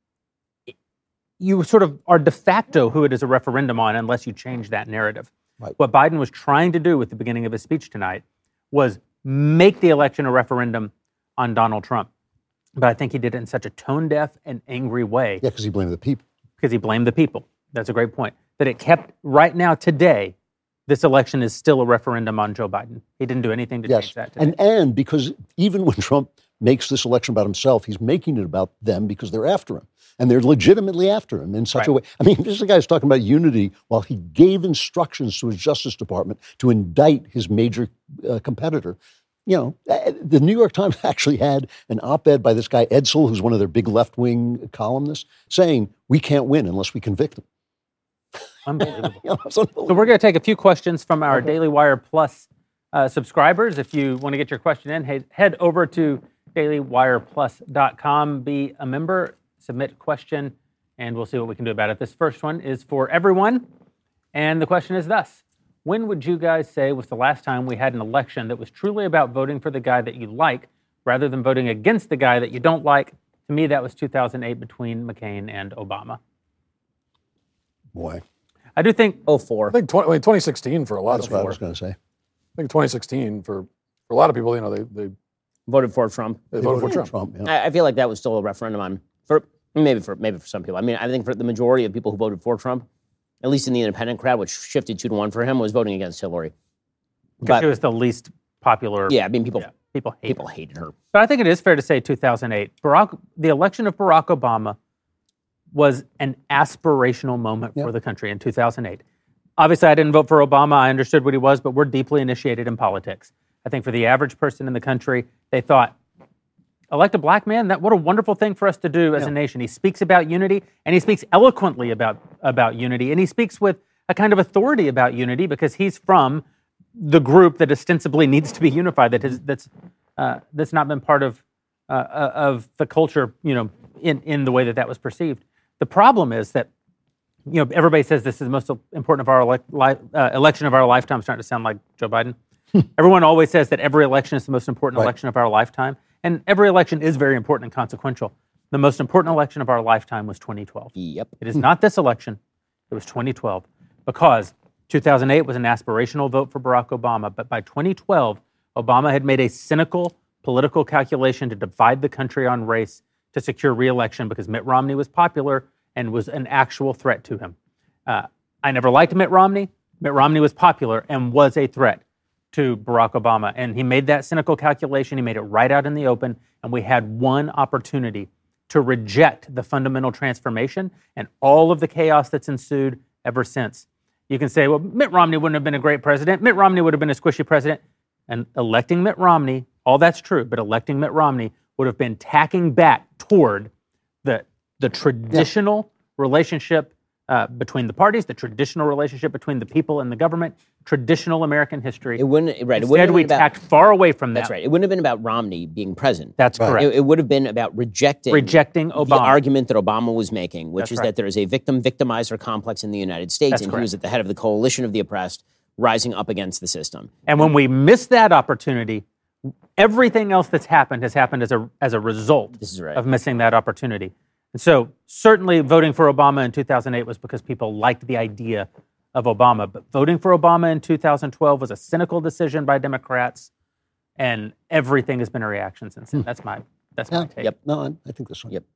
you sort of are de facto who it is a referendum on, unless you change that narrative. Right. What Biden was trying to do at the beginning of his speech tonight was make the election a referendum on Donald Trump. But I think he did it in such a tone-deaf and angry way. Yeah, because he blamed the people. Because he blamed the people. That's a great point. That it kept, right now, today, this election is still a referendum on Joe Biden. He didn't do anything to change that today. And because even when Trump makes this election about himself, he's making it about them because they're after him. And they're legitimately after him in such a way. I mean, this is a guy who's talking about unity while he gave instructions to his Justice Department to indict his major competitor. You know, the New York Times actually had an op-ed by this guy, Edsel, who's one of their big left-wing columnists, saying, we can't win unless we convict them. Unbelievable. You know, it's unbelievable. So we're going to take a few questions from our Daily Wire Plus subscribers. If you want to get your question in, head over to dailywireplus.com, be a member, submit a question, and we'll see what we can do about it. This first one is for everyone, and the question is thus. When would you guys say was the last time we had an election that was truly about voting for the guy that you like rather than voting against the guy that you don't like? To me, that was 2008 between McCain and Obama. Boy. I do think... 04. I think 2016 for a lot of people. That's what I was going to say. I think 2016 for a lot of people, you know, they voted for Trump. They voted for Trump. Yeah. I feel like that was still a referendum on, maybe for some people. I mean, I think for the majority of people who voted for Trump, at least in the independent crowd, which shifted 2-1 for him, was voting against Hillary. Because she was the least popular. Yeah, I mean, people hated her. But I think it is fair to say 2008, the election of Barack Obama was an aspirational moment for the country in 2008. Obviously, I didn't vote for Obama. I understood what he was, but we're deeply initiated in politics. I think for the average person in the country, they thought, elect a black man? What a wonderful thing for us to do as a nation. He speaks about unity, and he speaks eloquently about unity, and he speaks with a kind of authority about unity because he's from the group that ostensibly needs to be unified, that's not been part of the culture, you know, in the way that was perceived. The problem is that, you know, everybody says this is the most important of our election of our lifetime. I'm starting to sound like Joe Biden. Everyone always says that every election is the most important election of our lifetime. And every election is very important and consequential. The most important election of our lifetime was 2012. Yep. It is not this election. It was 2012. Because 2008 was an aspirational vote for Barack Obama. But by 2012, Obama had made a cynical political calculation to divide the country on race to secure re-election because Mitt Romney was popular and was an actual threat to him. I never liked Mitt Romney. Mitt Romney was popular and was a threat to Barack Obama. And he made that cynical calculation. He made it right out in the open. And we had one opportunity to reject the fundamental transformation and all of the chaos that's ensued ever since. You can say, well, Mitt Romney wouldn't have been a great president. Mitt Romney would have been a squishy president. And electing Mitt Romney, all that's true, but electing Mitt Romney would have been tacking back toward the traditional relationship between the parties, the traditional relationship between the people and the government, traditional American history. It wouldn't, right. Instead, we tacked far away from that. That's right. It wouldn't have been about Romney being president. That's correct. It would have been about rejecting Obama. The argument that Obama was making, which That's is right. that there is a victim-victimizer complex in the United States, That's and correct. he was at the head of the coalition of the oppressed, rising up against the system. And when we miss that opportunity, everything else that's happened has happened as a result This is right. of missing that opportunity. And so certainly voting for Obama in 2008 was because people liked the idea of Obama. But voting for Obama in 2012 was a cynical decision by Democrats, and everything has been a reaction since then. That's my take. Yep. No, I think that's right. Yep.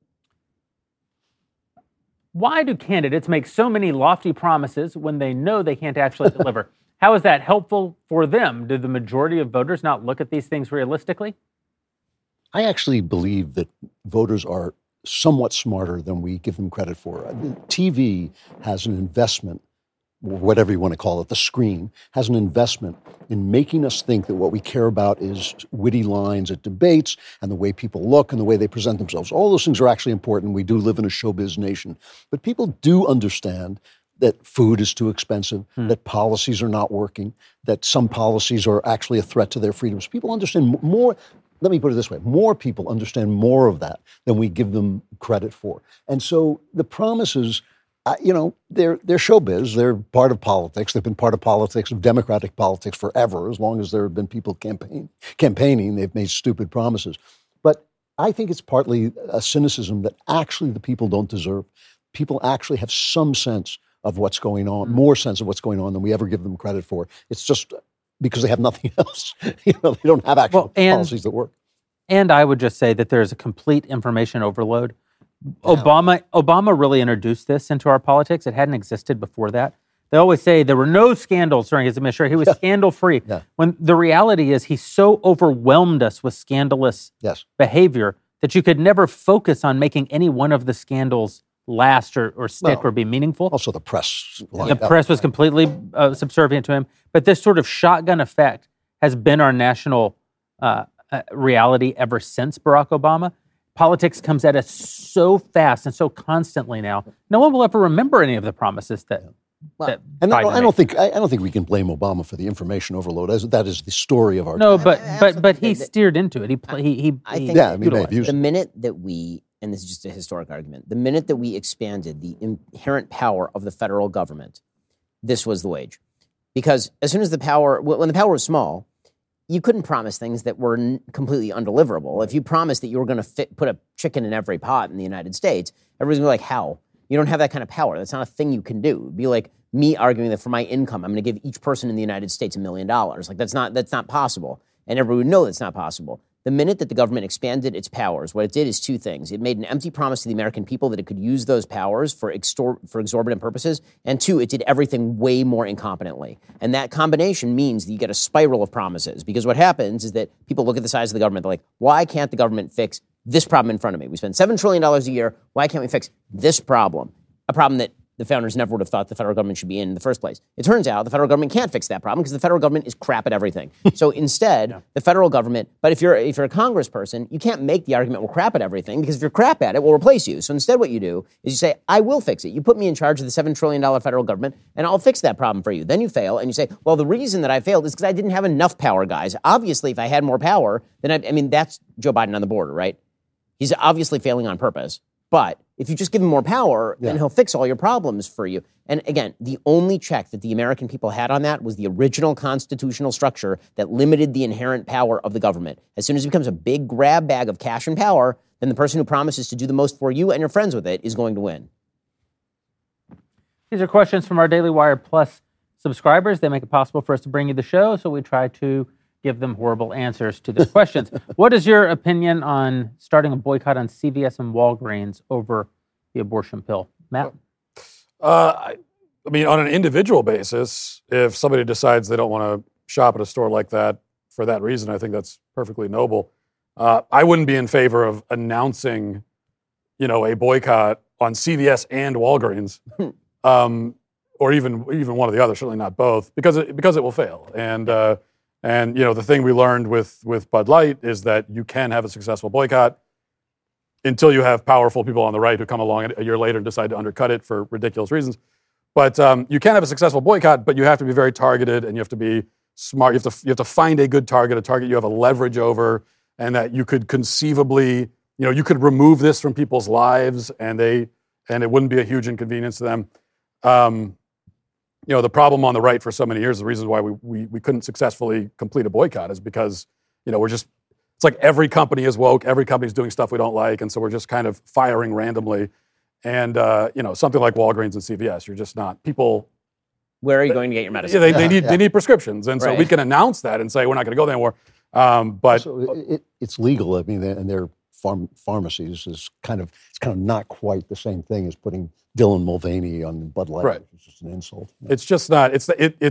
Why do candidates make so many lofty promises when they know they can't actually deliver? How is that helpful for them? Do the majority of voters not look at these things realistically? I actually believe that voters are somewhat smarter than we give them credit for. TV has an investment, whatever you want to call it, the screen has an investment in making us think that what we care about is witty lines at debates and the way people look and the way they present themselves. All those things are actually important. We do live in a showbiz nation. But people do understand that food is too expensive, that policies are not working, that some policies are actually a threat to their freedoms. People understand more. Let me put it this way. More people understand more of that than we give them credit for. And so the promises, they're showbiz. They're part of politics. They've been part of politics, of democratic politics forever. As long as there have been people campaigning, they've made stupid promises. But I think it's partly a cynicism that actually the people don't deserve. People actually have some sense of what's going on, more sense of what's going on than we ever give them credit for. It's just because they have nothing else. They don't have actual policies that work. And I would just say that there's a complete information overload. Obama really introduced this into our politics. It hadn't existed before that. They always say there were no scandals during his administration. He was scandal-free. Yeah. When the reality is he so overwhelmed us with scandalous behavior that you could never focus on making any one of the scandals last or stick or be meaningful. Also the press. The press was completely subservient to him. But this sort of shotgun effect has been our national reality ever since Barack Obama. Politics comes at us so fast and so constantly now. No one will ever remember any of the promises that and I don't think we can blame Obama for the information overload. That is the story of our time. But he steered into it. The minute that we, and this is just a historic argument, the minute that we expanded the inherent power of the federal government, this was the wage. Because as soon as when the power was small, you couldn't promise things that were completely undeliverable. If you promised that you were going to put a chicken in every pot in the United States, everybody's going to be like, how? You don't have that kind of power. That's not a thing you can do. It'd be like me arguing that for my income, I'm going to give each person in the United States $1 million. Like that's not possible. And everybody would know that's not possible. The minute that the government expanded its powers, what it did is two things. It made an empty promise to the American people that it could use those powers for exorbitant purposes. And two, it did everything way more incompetently. And that combination means that you get a spiral of promises. Because what happens is that people look at the size of the government, they're like, why can't the government fix this problem in front of me? We spend $7 trillion a year. Why can't we fix this problem? A problem that the founders never would have thought the federal government should be in the first place. It turns out the federal government can't fix that problem because the federal government is crap at everything. So instead, the federal government, but if you're a congressperson, you can't make the argument we're crap at everything because if you're crap at it, we'll replace you. So instead what you do is you say, I will fix it. You put me in charge of the $7 trillion federal government and I'll fix that problem for you. Then you fail and you say, well, the reason that I failed is because I didn't have enough power, guys. Obviously, if I had more power, then that's Joe Biden on the border, right? He's obviously failing on purpose. But if you just give him more power, then he'll fix all your problems for you. And again, the only check that the American people had on that was the original constitutional structure that limited the inherent power of the government. As soon as it becomes a big grab bag of cash and power, then the person who promises to do the most for you and your friends with it is going to win. These are questions from our Daily Wire Plus subscribers. They make it possible for us to bring you the show, so we try to give them horrible answers to their questions. What is your opinion on starting a boycott on CVS and Walgreens over the abortion pill? Matt? I mean, on an individual basis, if somebody decides they don't want to shop at a store like that for that reason, I think that's perfectly noble. I wouldn't be in favor of announcing, a boycott on CVS and Walgreens, or even one or the other. Certainly not both, because it will fail. And the thing we learned with Bud Light is that you can have a successful boycott until you have powerful people on the right who come along a year later and decide to undercut it for ridiculous reasons. But you can have a successful boycott, but you have to be very targeted and you have to be smart. You have to find a good target, a target you have a leverage over, and that you could conceivably, you could remove this from people's lives and it wouldn't be a huge inconvenience to them. The problem on the right for so many years, the reason why we couldn't successfully complete a boycott is because, it's like every company is woke, every company is doing stuff we don't like, and so we're just kind of firing randomly. And, something like Walgreens and CVS, you're just not, people... Where are you going to get your medicine? Yeah, they need prescriptions. And so we can announce that and say, we're not going to go there anymore. But so it's legal. I mean, and their pharmacies is kind of not quite the same thing as putting Dylan Mulvaney on Bud Light. Right. It's just an insult. It's just not. It's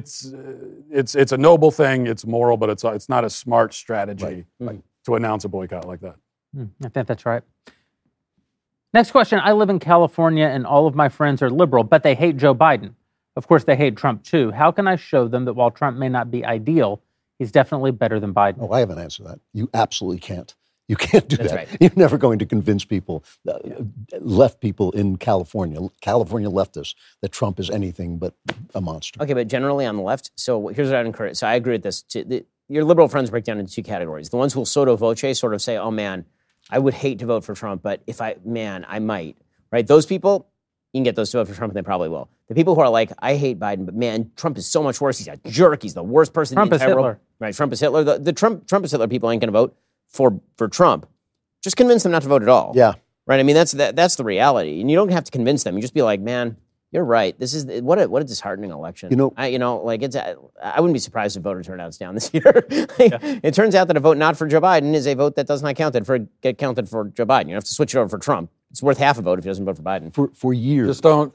a noble thing. It's moral, but it's not a smart strategy to announce a boycott like that. I think that's right. Next question. I live in California and all of my friends are liberal, but they hate Joe Biden. Of course, they hate Trump too. How can I show them that while Trump may not be ideal, he's definitely better than Biden? Oh, I have an answer to that. You absolutely can't. You can't do That's that. right. You're never going to convince people, left people in California leftists, that Trump is anything but a monster. Okay, but generally on the left, so here's what I'd encourage. So I agree with this. Your liberal friends break down into two categories. The ones who will sotto voce sort of say, oh man, I would hate to vote for Trump, but I might, right? Those people, you can get those to vote for Trump and they probably will. The people who are like, I hate Biden, but man, Trump is so much worse. He's a jerk. He's the worst person in the entire world. Right, Trump is Hitler. The Trump is Hitler people ain't going to vote for Trump. Just convince them not to vote at all. Yeah. Right? I mean, that's the reality. And you don't have to convince them. You just be like, man, you're right. This is what a disheartening election. I wouldn't be surprised if voter turnout's down this year. It turns out that a vote not for Joe Biden is a vote that does not get counted for Joe Biden. You have to switch it over for Trump. It's worth half a vote if he doesn't vote for Biden. For years. Just don't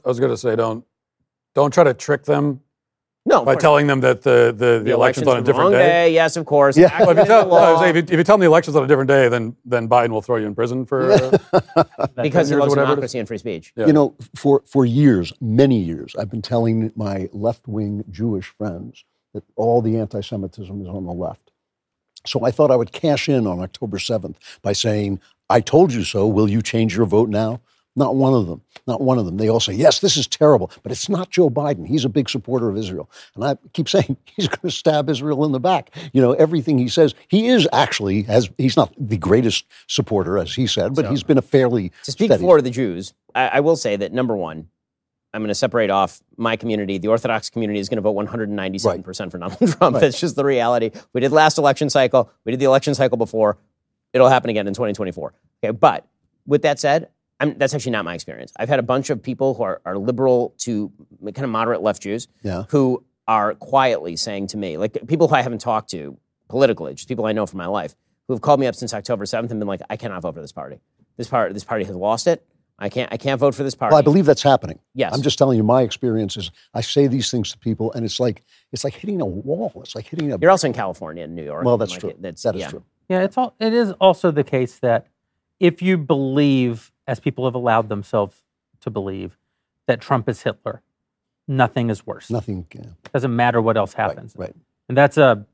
try to trick them. No, by telling them that the election's on a different day. Yes, of course. Yeah. Well, if you tell them the election's on a different day, then Biden will throw you in prison for because he loves democracy and free speech. Yeah. For years, many years, I've been telling my left-wing Jewish friends that all the anti-Semitism is on the left. So I thought I would cash in on October 7th by saying, I told you so. Will you change your vote now? Not one of them. They all say, yes, this is terrible, but it's not Joe Biden. He's a big supporter of Israel. And I keep saying he's going to stab Israel in the back. Everything he says, he is actually, he's not the greatest supporter, as he said, but he's been a fairly To speak for the Jews, I will say that, number one, I'm going to separate off my community. The Orthodox community is going to vote 197% for Donald Trump. Right. That's just the reality. We did last election cycle. We did the election cycle before. It'll happen again in 2024. Okay, but with that said, that's actually not my experience. I've had a bunch of people who are liberal to kind of moderate left Jews who are quietly saying to me, like people who I haven't talked to politically, just people I know from my life, who have called me up since October 7th and been like, I cannot vote for this party. This party has lost it. I can't vote for this party. Well, I believe that's happening. Yes. I'm just telling you my experiences. I say these things to people, and it's like hitting a wall. It's like hitting a... You're also in California and New York. Well, that's true. That is true. Yeah, it is also the case that if you believe, as people have allowed themselves to believe, that Trump is Hitler, nothing is worse. Nothing. Doesn't matter what else happens. Right. And that's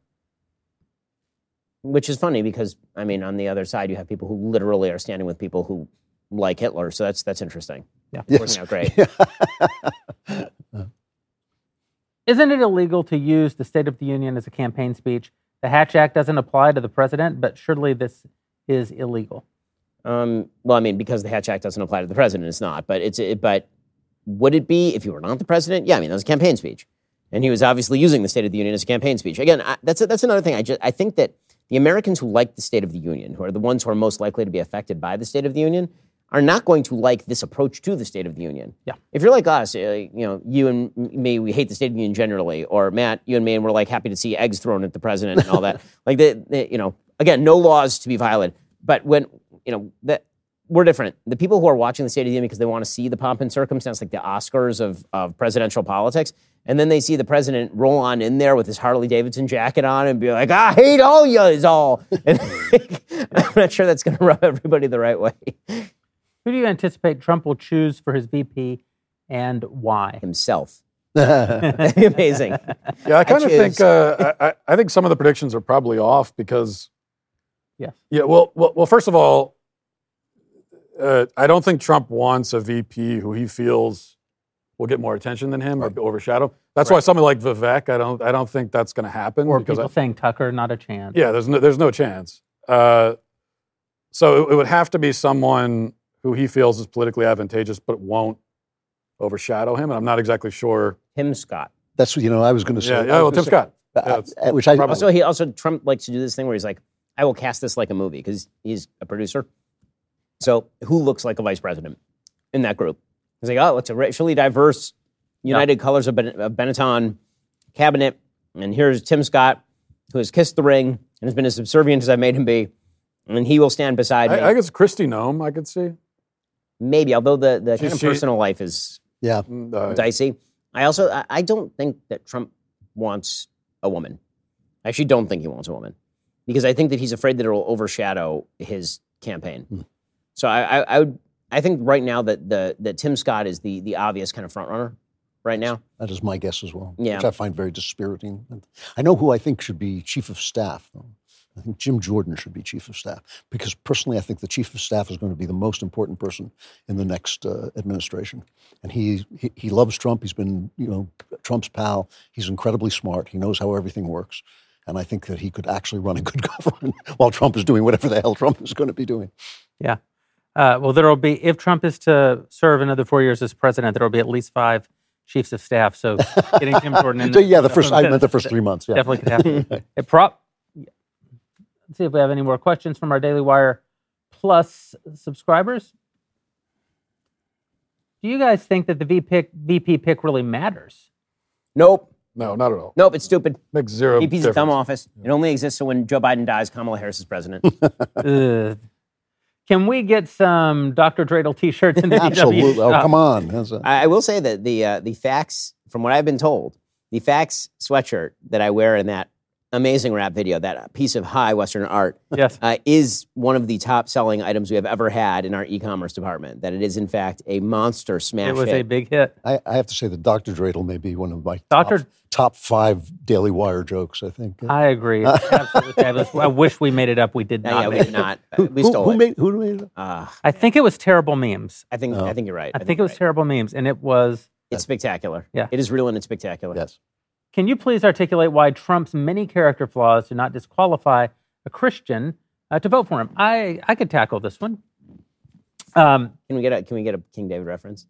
which is funny because, I mean, on the other side, you have people who literally are standing with people who like Hitler. So that's interesting. Yeah. It's working out great. Isn't it illegal to use the State of the Union as a campaign speech? The Hatch Act doesn't apply to the president, but surely this is illegal. Well, I mean, because the Hatch Act doesn't apply to the president, it's not. But but would it be if you were not the president? Yeah, I mean, that was a campaign speech, and he was obviously using the State of the Union as a campaign speech. Again, that's another thing. I think that the Americans who like the State of the Union, who are the ones who are most likely to be affected by the State of the Union, are not going to like this approach to the State of the Union. Yeah. If you're like us, you and me, we hate the State of the Union generally, or Matt, you and me, and we're like happy to see eggs thrown at the president and all that. Like again, no laws to be violated, but when we're different. The people who are watching the State of the Union because they want to see the pomp and circumstance, like the Oscars of presidential politics, and then they see the president roll on in there with his Harley Davidson jacket on and be like, I hate all yous all. And I'm not sure that's going to rub everybody the right way. Who do you anticipate Trump will choose for his VP and why? Himself. That'd be amazing. Yeah, I kind of think I think some of the predictions are probably off because. Yes. Yeah. Well. First of all, I don't think Trump wants a VP who he feels will get more attention than him or overshadow. That's why something like Vivek, I don't think that's going to happen. Or people saying Tucker, not a chance. Yeah, there's no chance. So it would have to be someone who he feels is politically advantageous, but won't overshadow him. And I'm not exactly sure. Tim Scott. That's what I was going to say. Yeah, well, Tim Scott. Which I also Trump likes to do this thing where he's like, I will cast this like a movie because he's a producer. So who looks like a vice president in that group? He's like, oh, it's a racially diverse United Colors of Benetton cabinet. And here's Tim Scott, who has kissed the ring and has been as subservient as I've made him be. And he will stand beside me. I guess Kristi Noem, I could see. Maybe, although the kind of personal life is dicey. I don't think that Trump wants a woman. I actually don't think he wants a woman. Because I think that he's afraid that it will overshadow his campaign. So I think right now that Tim Scott is the obvious kind of front runner right now. That is my guess as well, yeah. Which I find very dispiriting. I know who I think should be chief of staff, though. I think Jim Jordan should be chief of staff because personally I think the chief of staff is going to be the most important person in the next administration. And he loves Trump. He's been, Trump's pal. He's incredibly smart. He knows how everything works. And I think that he could actually run a good government while Trump is doing whatever the hell Trump is going to be doing. Yeah. Well, there will be, if Trump is to serve another 4 years as president, there will be at least 5 chiefs of staff. So getting Jim Jordan in. I meant the first 3 months. Yeah. Definitely could happen. Let's see if we have any more questions from our Daily Wire Plus subscribers. Do you guys think that the VP pick really matters? Nope. No, not at all. Nope, it's stupid. Makes zero VP's difference. a dumb office. It only exists so when Joe Biden dies, Kamala Harris is president. Can we get some Dr. Dreidel T-shirts in the Absolutely. DW shop? Oh, come on. I will say that the Facts, from what I've been told, the Facts sweatshirt that I wear in that amazing rap video, that piece of high Western art, yes. Is one of the top-selling items we have ever had in our e-commerce department. That it is, in fact, a monster smash hit. It was a big hit. I have to say that Dr. Dreidel may be one of my top 5 Daily Wire jokes, I think. I agree. It's absolutely fabulous. I wish we made it up. We did not. Yeah, we did not. We stole it. Who made it up? I think it was Terrible Memes. I think you're right. I think it was right. Terrible Memes, and it was... It's spectacular. Yeah. It is real and it's spectacular. Yes. Can you please articulate why Trump's many character flaws do not disqualify a Christian to vote for him? I could tackle this one. Can we get a King David reference?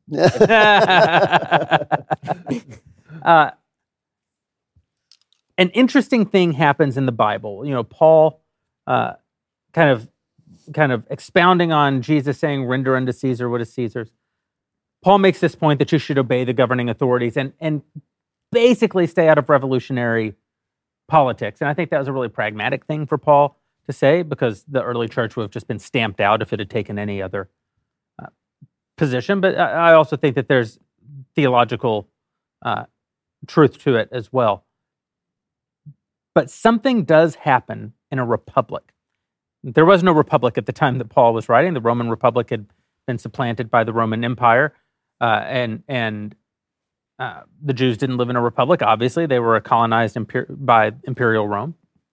An interesting thing happens in the Bible. Paul kind of expounding on Jesus saying, "Render unto Caesar what is Caesar's." Paul makes this point that you should obey the governing authorities and basically stay out of revolutionary politics. And I think that was a really pragmatic thing for Paul to say because the early church would have just been stamped out if it had taken any other position. But I also think that there's theological truth to it as well. But something does happen in a republic. There was no republic at the time that Paul was writing. The Roman Republic had been supplanted by the Roman Empire, and the Jews didn't live in a republic. Obviously, they were colonized by Imperial Rome.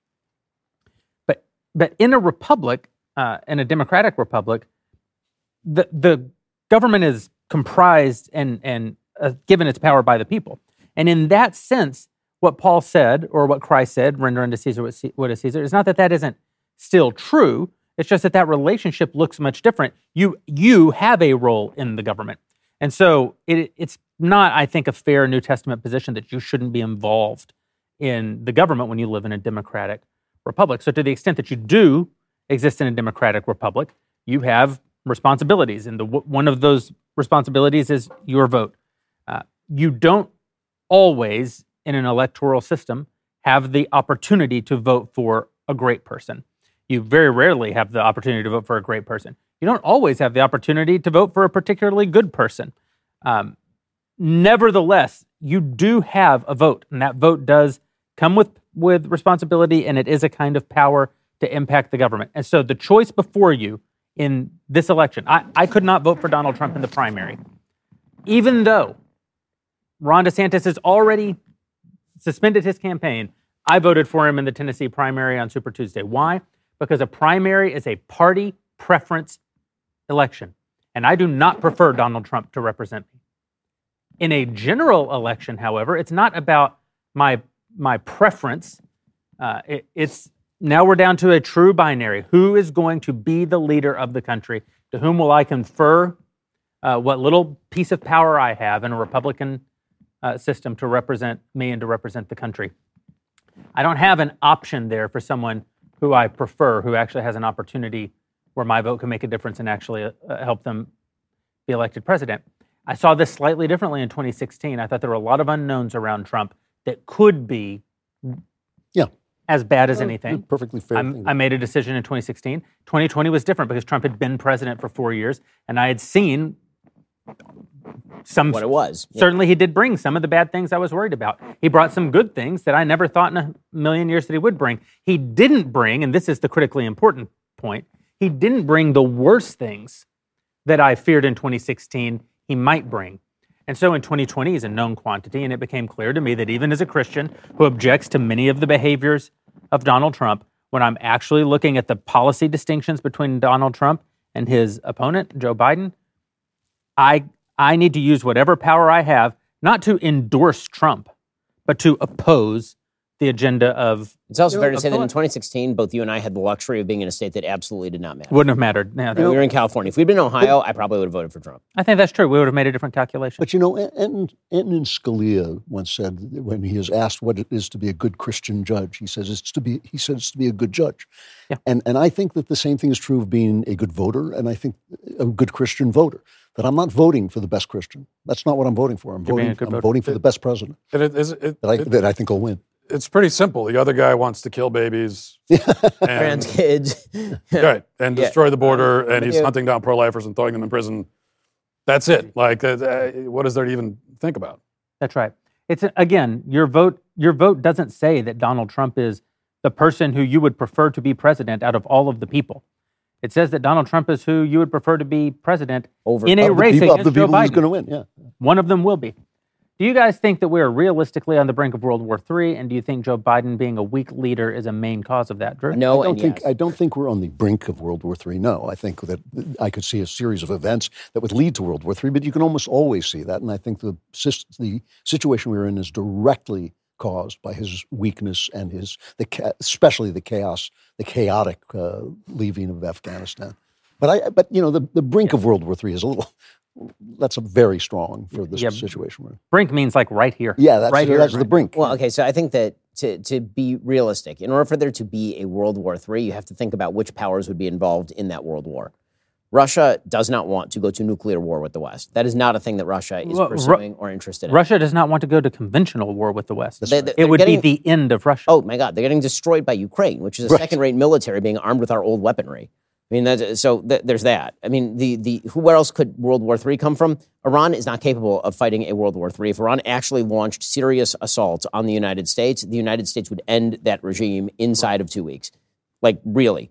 But in a republic, in a democratic republic, the government is comprised and given its power by the people. And in that sense, what Paul said, or what Christ said, render unto Caesar what is Caesar, it's not that isn't still true. It's just that relationship looks much different. You have a role in the government. And so it's not, I think, a fair New Testament position that you shouldn't be involved in the government when you live in a democratic republic. So to the extent that you do exist in a democratic republic, you have responsibilities. And one of those responsibilities is your vote. You don't always, in an electoral system, have the opportunity to vote for a great person. You very rarely have the opportunity to vote for a great person. you don't always have the opportunity to vote for a particularly good person. Nevertheless, you do have a vote, and that vote does come with responsibility, and it is a kind of power to impact the government. And so the choice before you in this election, I could not vote for Donald Trump in the primary, even though Ron DeSantis has already suspended his campaign. I voted for him in the Tennessee primary on Super Tuesday. Why? Because a primary is a party preference election, and I do not prefer Donald Trump to represent me. In a general election, however, it's not about my preference. It's now we're down to a true binary. Who is going to be the leader of the country? To whom will I confer what little piece of power I have in a Republican system to represent me and to represent the country? I don't have an option there for someone who I prefer, who actually has an opportunity where my vote can make a difference and actually help them be elected president. I saw this slightly differently in 2016. I thought there were a lot of unknowns around Trump that could be as bad as anything. Perfectly fair. I made a decision in 2016. 2020 was different because Trump had been president for 4 years, and I had seen what it was. Certainly he did bring some of the bad things I was worried about. He brought some good things that I never thought in a million years that he would bring. He didn't bring, and this is the critically important point, he didn't bring the worst things that I feared in 2016 he might bring. And so in 2020, he's a known quantity, and it became clear to me that even as a Christian who objects to many of the behaviors of Donald Trump, when I'm actually looking at the policy distinctions between Donald Trump and his opponent, Joe Biden, I need to use whatever power I have, not to endorse Trump, but to oppose the agenda of... It's also fair to say that in 2016, both you and I had the luxury of being in a state that absolutely did not matter. Wouldn't have mattered. Yeah, we were in California. If we'd been in Ohio, I probably would have voted for Trump. I think that's true. We would have made a different calculation. But Antonin Scalia once said, when he is asked what it is to be a good Christian judge, he says it's to be a good judge. Yeah. And I think that the same thing is true of being a good voter, and I think a good Christian voter. That I'm not voting for the best Christian. That's not what I'm voting for. I'm voting for the best president that I think will win. It's pretty simple. The other guy wants to kill babies, trans kids, right, and destroy the border, and he's hunting down pro-lifers and throwing them in prison. That's it. Like, what is there to even think about? That's right. It's again, your vote doesn't say that Donald Trump is the person who you would prefer to be president out of all of the people. It says that Donald Trump is who you would prefer to be president in a race against Joe Biden. Who's going to win? Yeah. One of them will be. Do you guys think that we are realistically on the brink of World War III? And do you think Joe Biden being a weak leader is a main cause of that, Drew? No, I don't think we're on the brink of World War III. No, I think that I could see a series of events that would lead to World War III, but you can almost always see that. And I think the situation we're in is directly caused by his weakness and especially the chaotic leaving of Afghanistan. But the brink of World War III is that's very strong for this situation we're in. Brink means like right here. Yeah, that's the brink. Well, okay, so I think that to be realistic, in order for there to be a World War III, you have to think about which powers would be involved in that World War. Russia does not want to go to nuclear war with the West. That is not a thing that Russia is pursuing or interested in. Russia does not want to go to conventional war with the West. It would be the end of Russia. Oh, my God. They're getting destroyed by Ukraine, which is a second-rate military being armed with our old weaponry. I mean, there's that. I mean, where else could World War III come from? Iran is not capable of fighting a World War III. If Iran actually launched serious assaults on the United States would end that regime inside of 2 weeks. Like, really.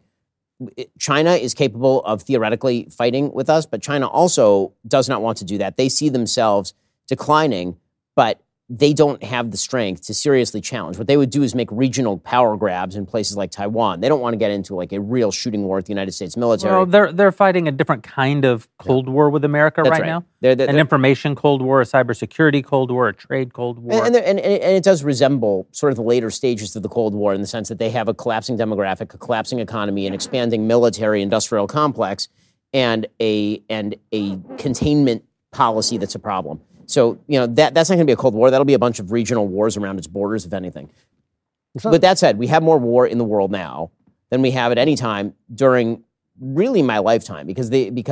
China is capable of theoretically fighting with us, but China also does not want to do that. They see themselves declining, but they don't have the strength to seriously challenge. What they would do is make regional power grabs in places like Taiwan. They don't want to get into like a real shooting war with the United States military. Well, they're fighting a different kind of Cold War with America right now. An information Cold War, a cybersecurity Cold War, a trade Cold War. And it does resemble sort of the later stages of the Cold War in the sense that they have a collapsing demographic, a collapsing economy, an expanding military-industrial complex, and a containment policy that's a problem. So, that's not going to be a Cold War. That'll be a bunch of regional wars around its borders, if anything. But that said, we have more war in the world now than we have at any time during really my lifetime, because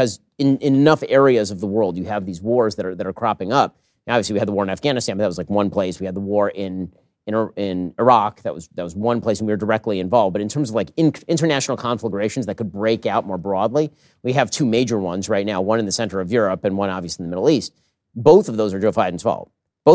in enough areas of the world you have these wars that are cropping up. Now, obviously, we had the war in Afghanistan, but that was like one place. We had the war in in Iraq. That was one place, and we were directly involved. But in terms of like international conflagrations that could break out more broadly, we have two major ones right now, one in the center of Europe and one obviously in the Middle East. Both of those are Joe Biden's fault.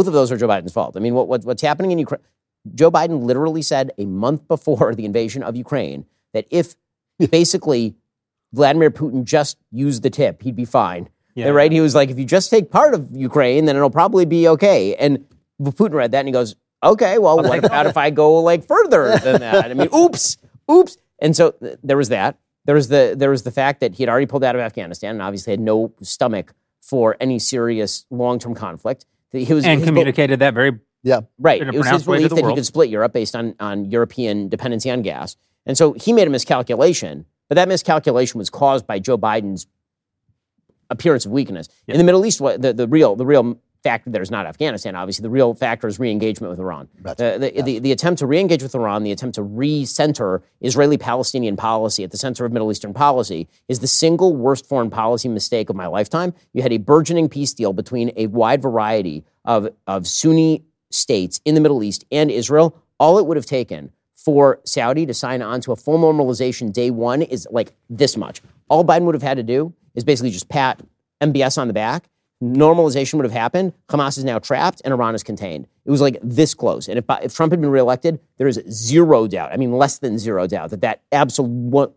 I mean, what's happening in Ukraine? Joe Biden literally said a month before the invasion of Ukraine that if basically Vladimir Putin just used the tip, he'd be fine. Yeah. Right? He was like, if you just take part of Ukraine, then it'll probably be okay. And Putin read that and he goes, okay, well, what about if I go like further than that? I mean, oops. And so there was that. There was the fact that he had already pulled out of Afghanistan and obviously had no stomach for any serious long-term conflict. Communicated that very right. It was his belief that he could split Europe based on European dependency on gas. And so he made a miscalculation, but that miscalculation was caused by Joe Biden's appearance of weakness. Yeah. In the Middle East, the real factor there is not Afghanistan, obviously. The real factor is re-engagement with Iran. The attempt to re-engage with Iran, the attempt to re-center Israeli-Palestinian policy at the center of Middle Eastern policy is the single worst foreign policy mistake of my lifetime. You had a burgeoning peace deal between a wide variety of Sunni states in the Middle East and Israel. All it would have taken for Saudi to sign on to a full normalization day one is like this much. All Biden would have had to do is basically just pat MBS on the back. Normalization would have happened. Hamas is now trapped and Iran is contained. It was like this close. And if Trump had been reelected, there is zero doubt, I mean less than zero doubt, that absolute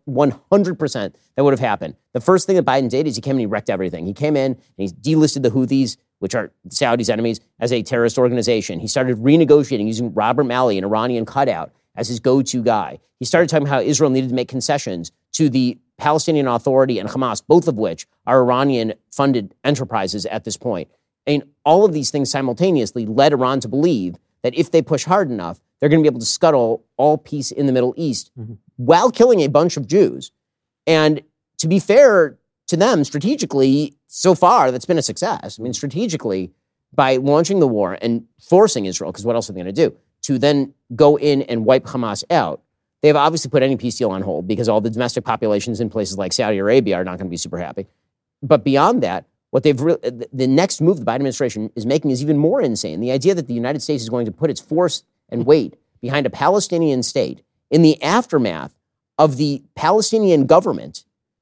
100% that would have happened. The first thing that Biden did is he came and he wrecked everything. He came in and he delisted the Houthis, which are Saudi's enemies, as a terrorist organization. He started renegotiating using Robert Malley, an Iranian cutout, as his go-to guy. He started talking about how Israel needed to make concessions to the Palestinian Authority and Hamas, both of which are Iranian-funded enterprises at this point. And all of these things simultaneously led Iran to believe that if they push hard enough, they're going to be able to scuttle all peace in the Middle East while killing a bunch of Jews. And to be fair to them, strategically, so far, that's been a success. I mean, strategically, by launching the war and forcing Israel, because what else are they going to do, to then go in and wipe Hamas out, they've obviously put any peace deal on hold because all the domestic populations in places like Saudi Arabia are not going to be super happy. But beyond that, what the next move the Biden administration is making is even more insane. The idea that the United States is going to put its force and weight behind a Palestinian state in the aftermath of the Palestinian government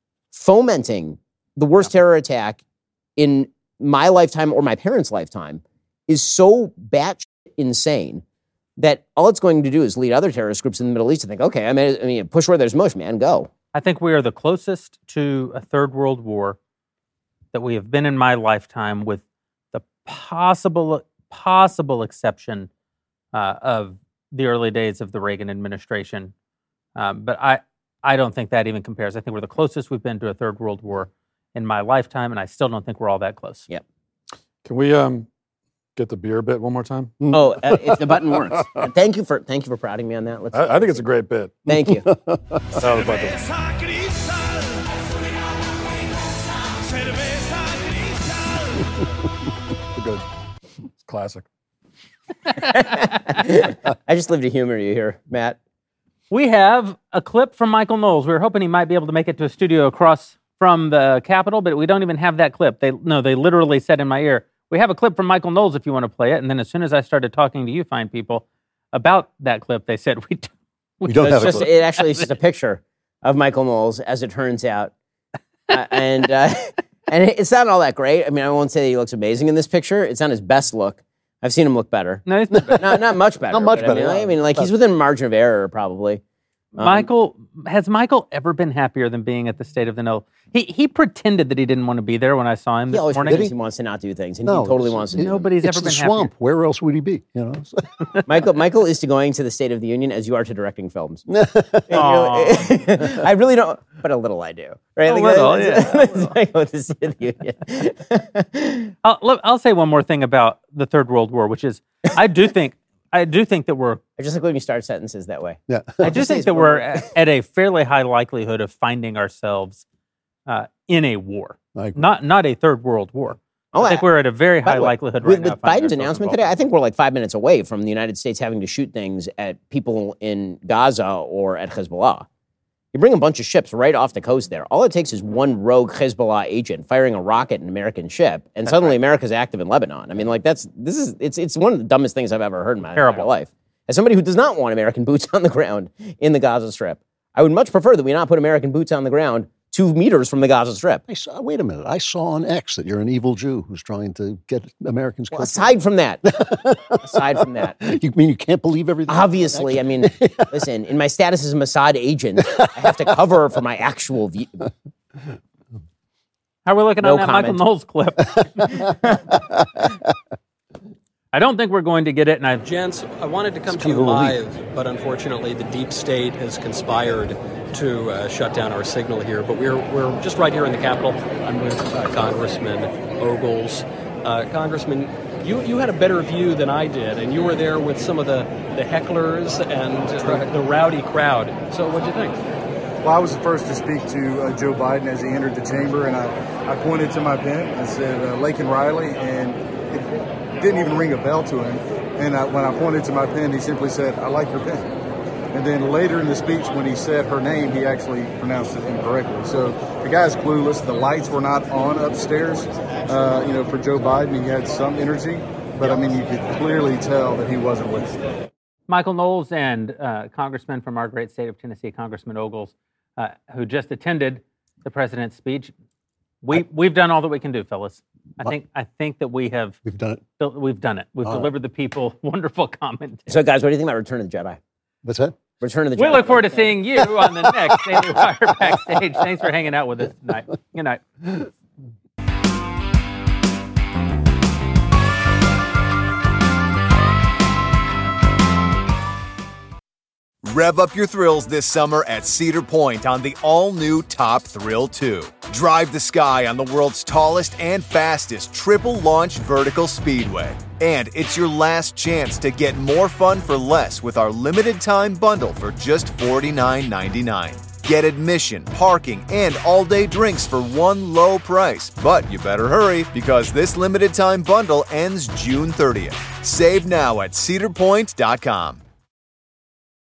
fomenting the worst terror attack in my lifetime or my parents' lifetime is so batshit insane that all it's going to do is lead other terrorist groups in the Middle East to think, okay, I mean, push where there's mush, man, go. I think we are the closest to a third world war that we have been in my lifetime, with the possible exception of the early days of the Reagan administration. But I don't think that even compares. I think we're the closest we've been to a third world war in my lifetime, and I still don't think we're all that close. Yep. Can we get the beer bit one more time? Oh, if the button works. Thank you for prodding me on that. I think it's a great bit. Thank you. Good. It's classic. I just live to humor you here, Matt. We have a clip from Michael Knowles. We were hoping he might be able to make it to a studio across from the Capitol, but we don't even have that clip. They literally said in my ear, we have a clip from Michael Knowles if you want to play it. And then as soon as I started talking to you fine people about that clip, they said, we don't have a clip. It actually is just a picture of Michael Knowles, as it turns out. And it's not all that great. I mean, I won't say that he looks amazing in this picture. It's not his best look. I've seen him look better. No, he's not better. Not much better. Not much better. I mean, he's within margin of error, probably. Has Michael ever been happier than being at the State of the No? He pretended that he didn't want to be there when I saw him this morning. He wants to not do things, and he totally wants to do Nobody's it's ever been the swamp. happier. Where else would he be? You know. Michael is to going to the State of the Union as you are to directing films. I really don't, but a little I do. Right? A little, yeah. Michael with the State of the Union. I'll say one more thing about the Third World War, which is I do think that we're. I just like when you start sentences that way. Yeah. I just think that we're at a fairly high likelihood of finding ourselves in a war, not a third world war. I think we're at a very high likelihood right now. With Biden's announcement today, I think we're like 5 minutes away from the United States having to shoot things at people in Gaza or at Hezbollah. You bring a bunch of ships right off the coast there. All it takes is one rogue Hezbollah agent firing a rocket at an American ship, and suddenly America's active in Lebanon. I mean, like it's one of the dumbest things I've ever heard in my entire life. as somebody who does not want American boots on the ground in the Gaza Strip, I would much prefer that we not put American boots on the ground 2 meters from the Gaza Strip. Wait a minute. I saw on X that you're an evil Jew who's trying to get Americans killed. Well, aside from that, you mean you can't believe everything? Obviously, I mean, listen, in my status as a Mossad agent, I have to cover for my actual view. How are we looking on that Michael Knowles clip? I don't think we're going to get it. And Gents, I wanted to come to you live, but unfortunately the deep state has conspired to shut down our signal here. But we're just right here in the Capitol. I'm with Congressman Ogles. Congressman, you had a better view than I did, and you were there with some of the hecklers and the rowdy crowd. So what'd you think? Well, I was the first to speak to Joe Biden as he entered the chamber, and I pointed to my pen and said, Laken Riley, and it didn't even ring a bell to him. And when I pointed to my pen, he simply said, I like your pen. And then later in the speech, when he said her name, he actually pronounced it incorrectly. So the guy's clueless. The lights were not on upstairs. For Joe Biden, he had some energy, but I mean, you could clearly tell that he wasn't with it. Michael Knowles and Congressman from our great state of Tennessee, Congressman Ogles, who just attended the president's speech. We've done all that we can do, fellas. I think that we've done it. We've done it. We've delivered the people wonderful commentary. So, guys, what do you think about Return of the Jedi? What's that? Return of the Jedi. We look forward to seeing you on the next Daily Wire Backstage. Thanks for hanging out with us tonight. Good night. Rev up your thrills this summer at Cedar Point on the all-new Top Thrill 2. Drive the sky on the world's tallest and fastest triple-launch vertical speedway. And it's your last chance to get more fun for less with our limited-time bundle for just $49.99. Get admission, parking, and all-day drinks for one low price. But you better hurry, because this limited-time bundle ends June 30th. Save now at cedarpoint.com.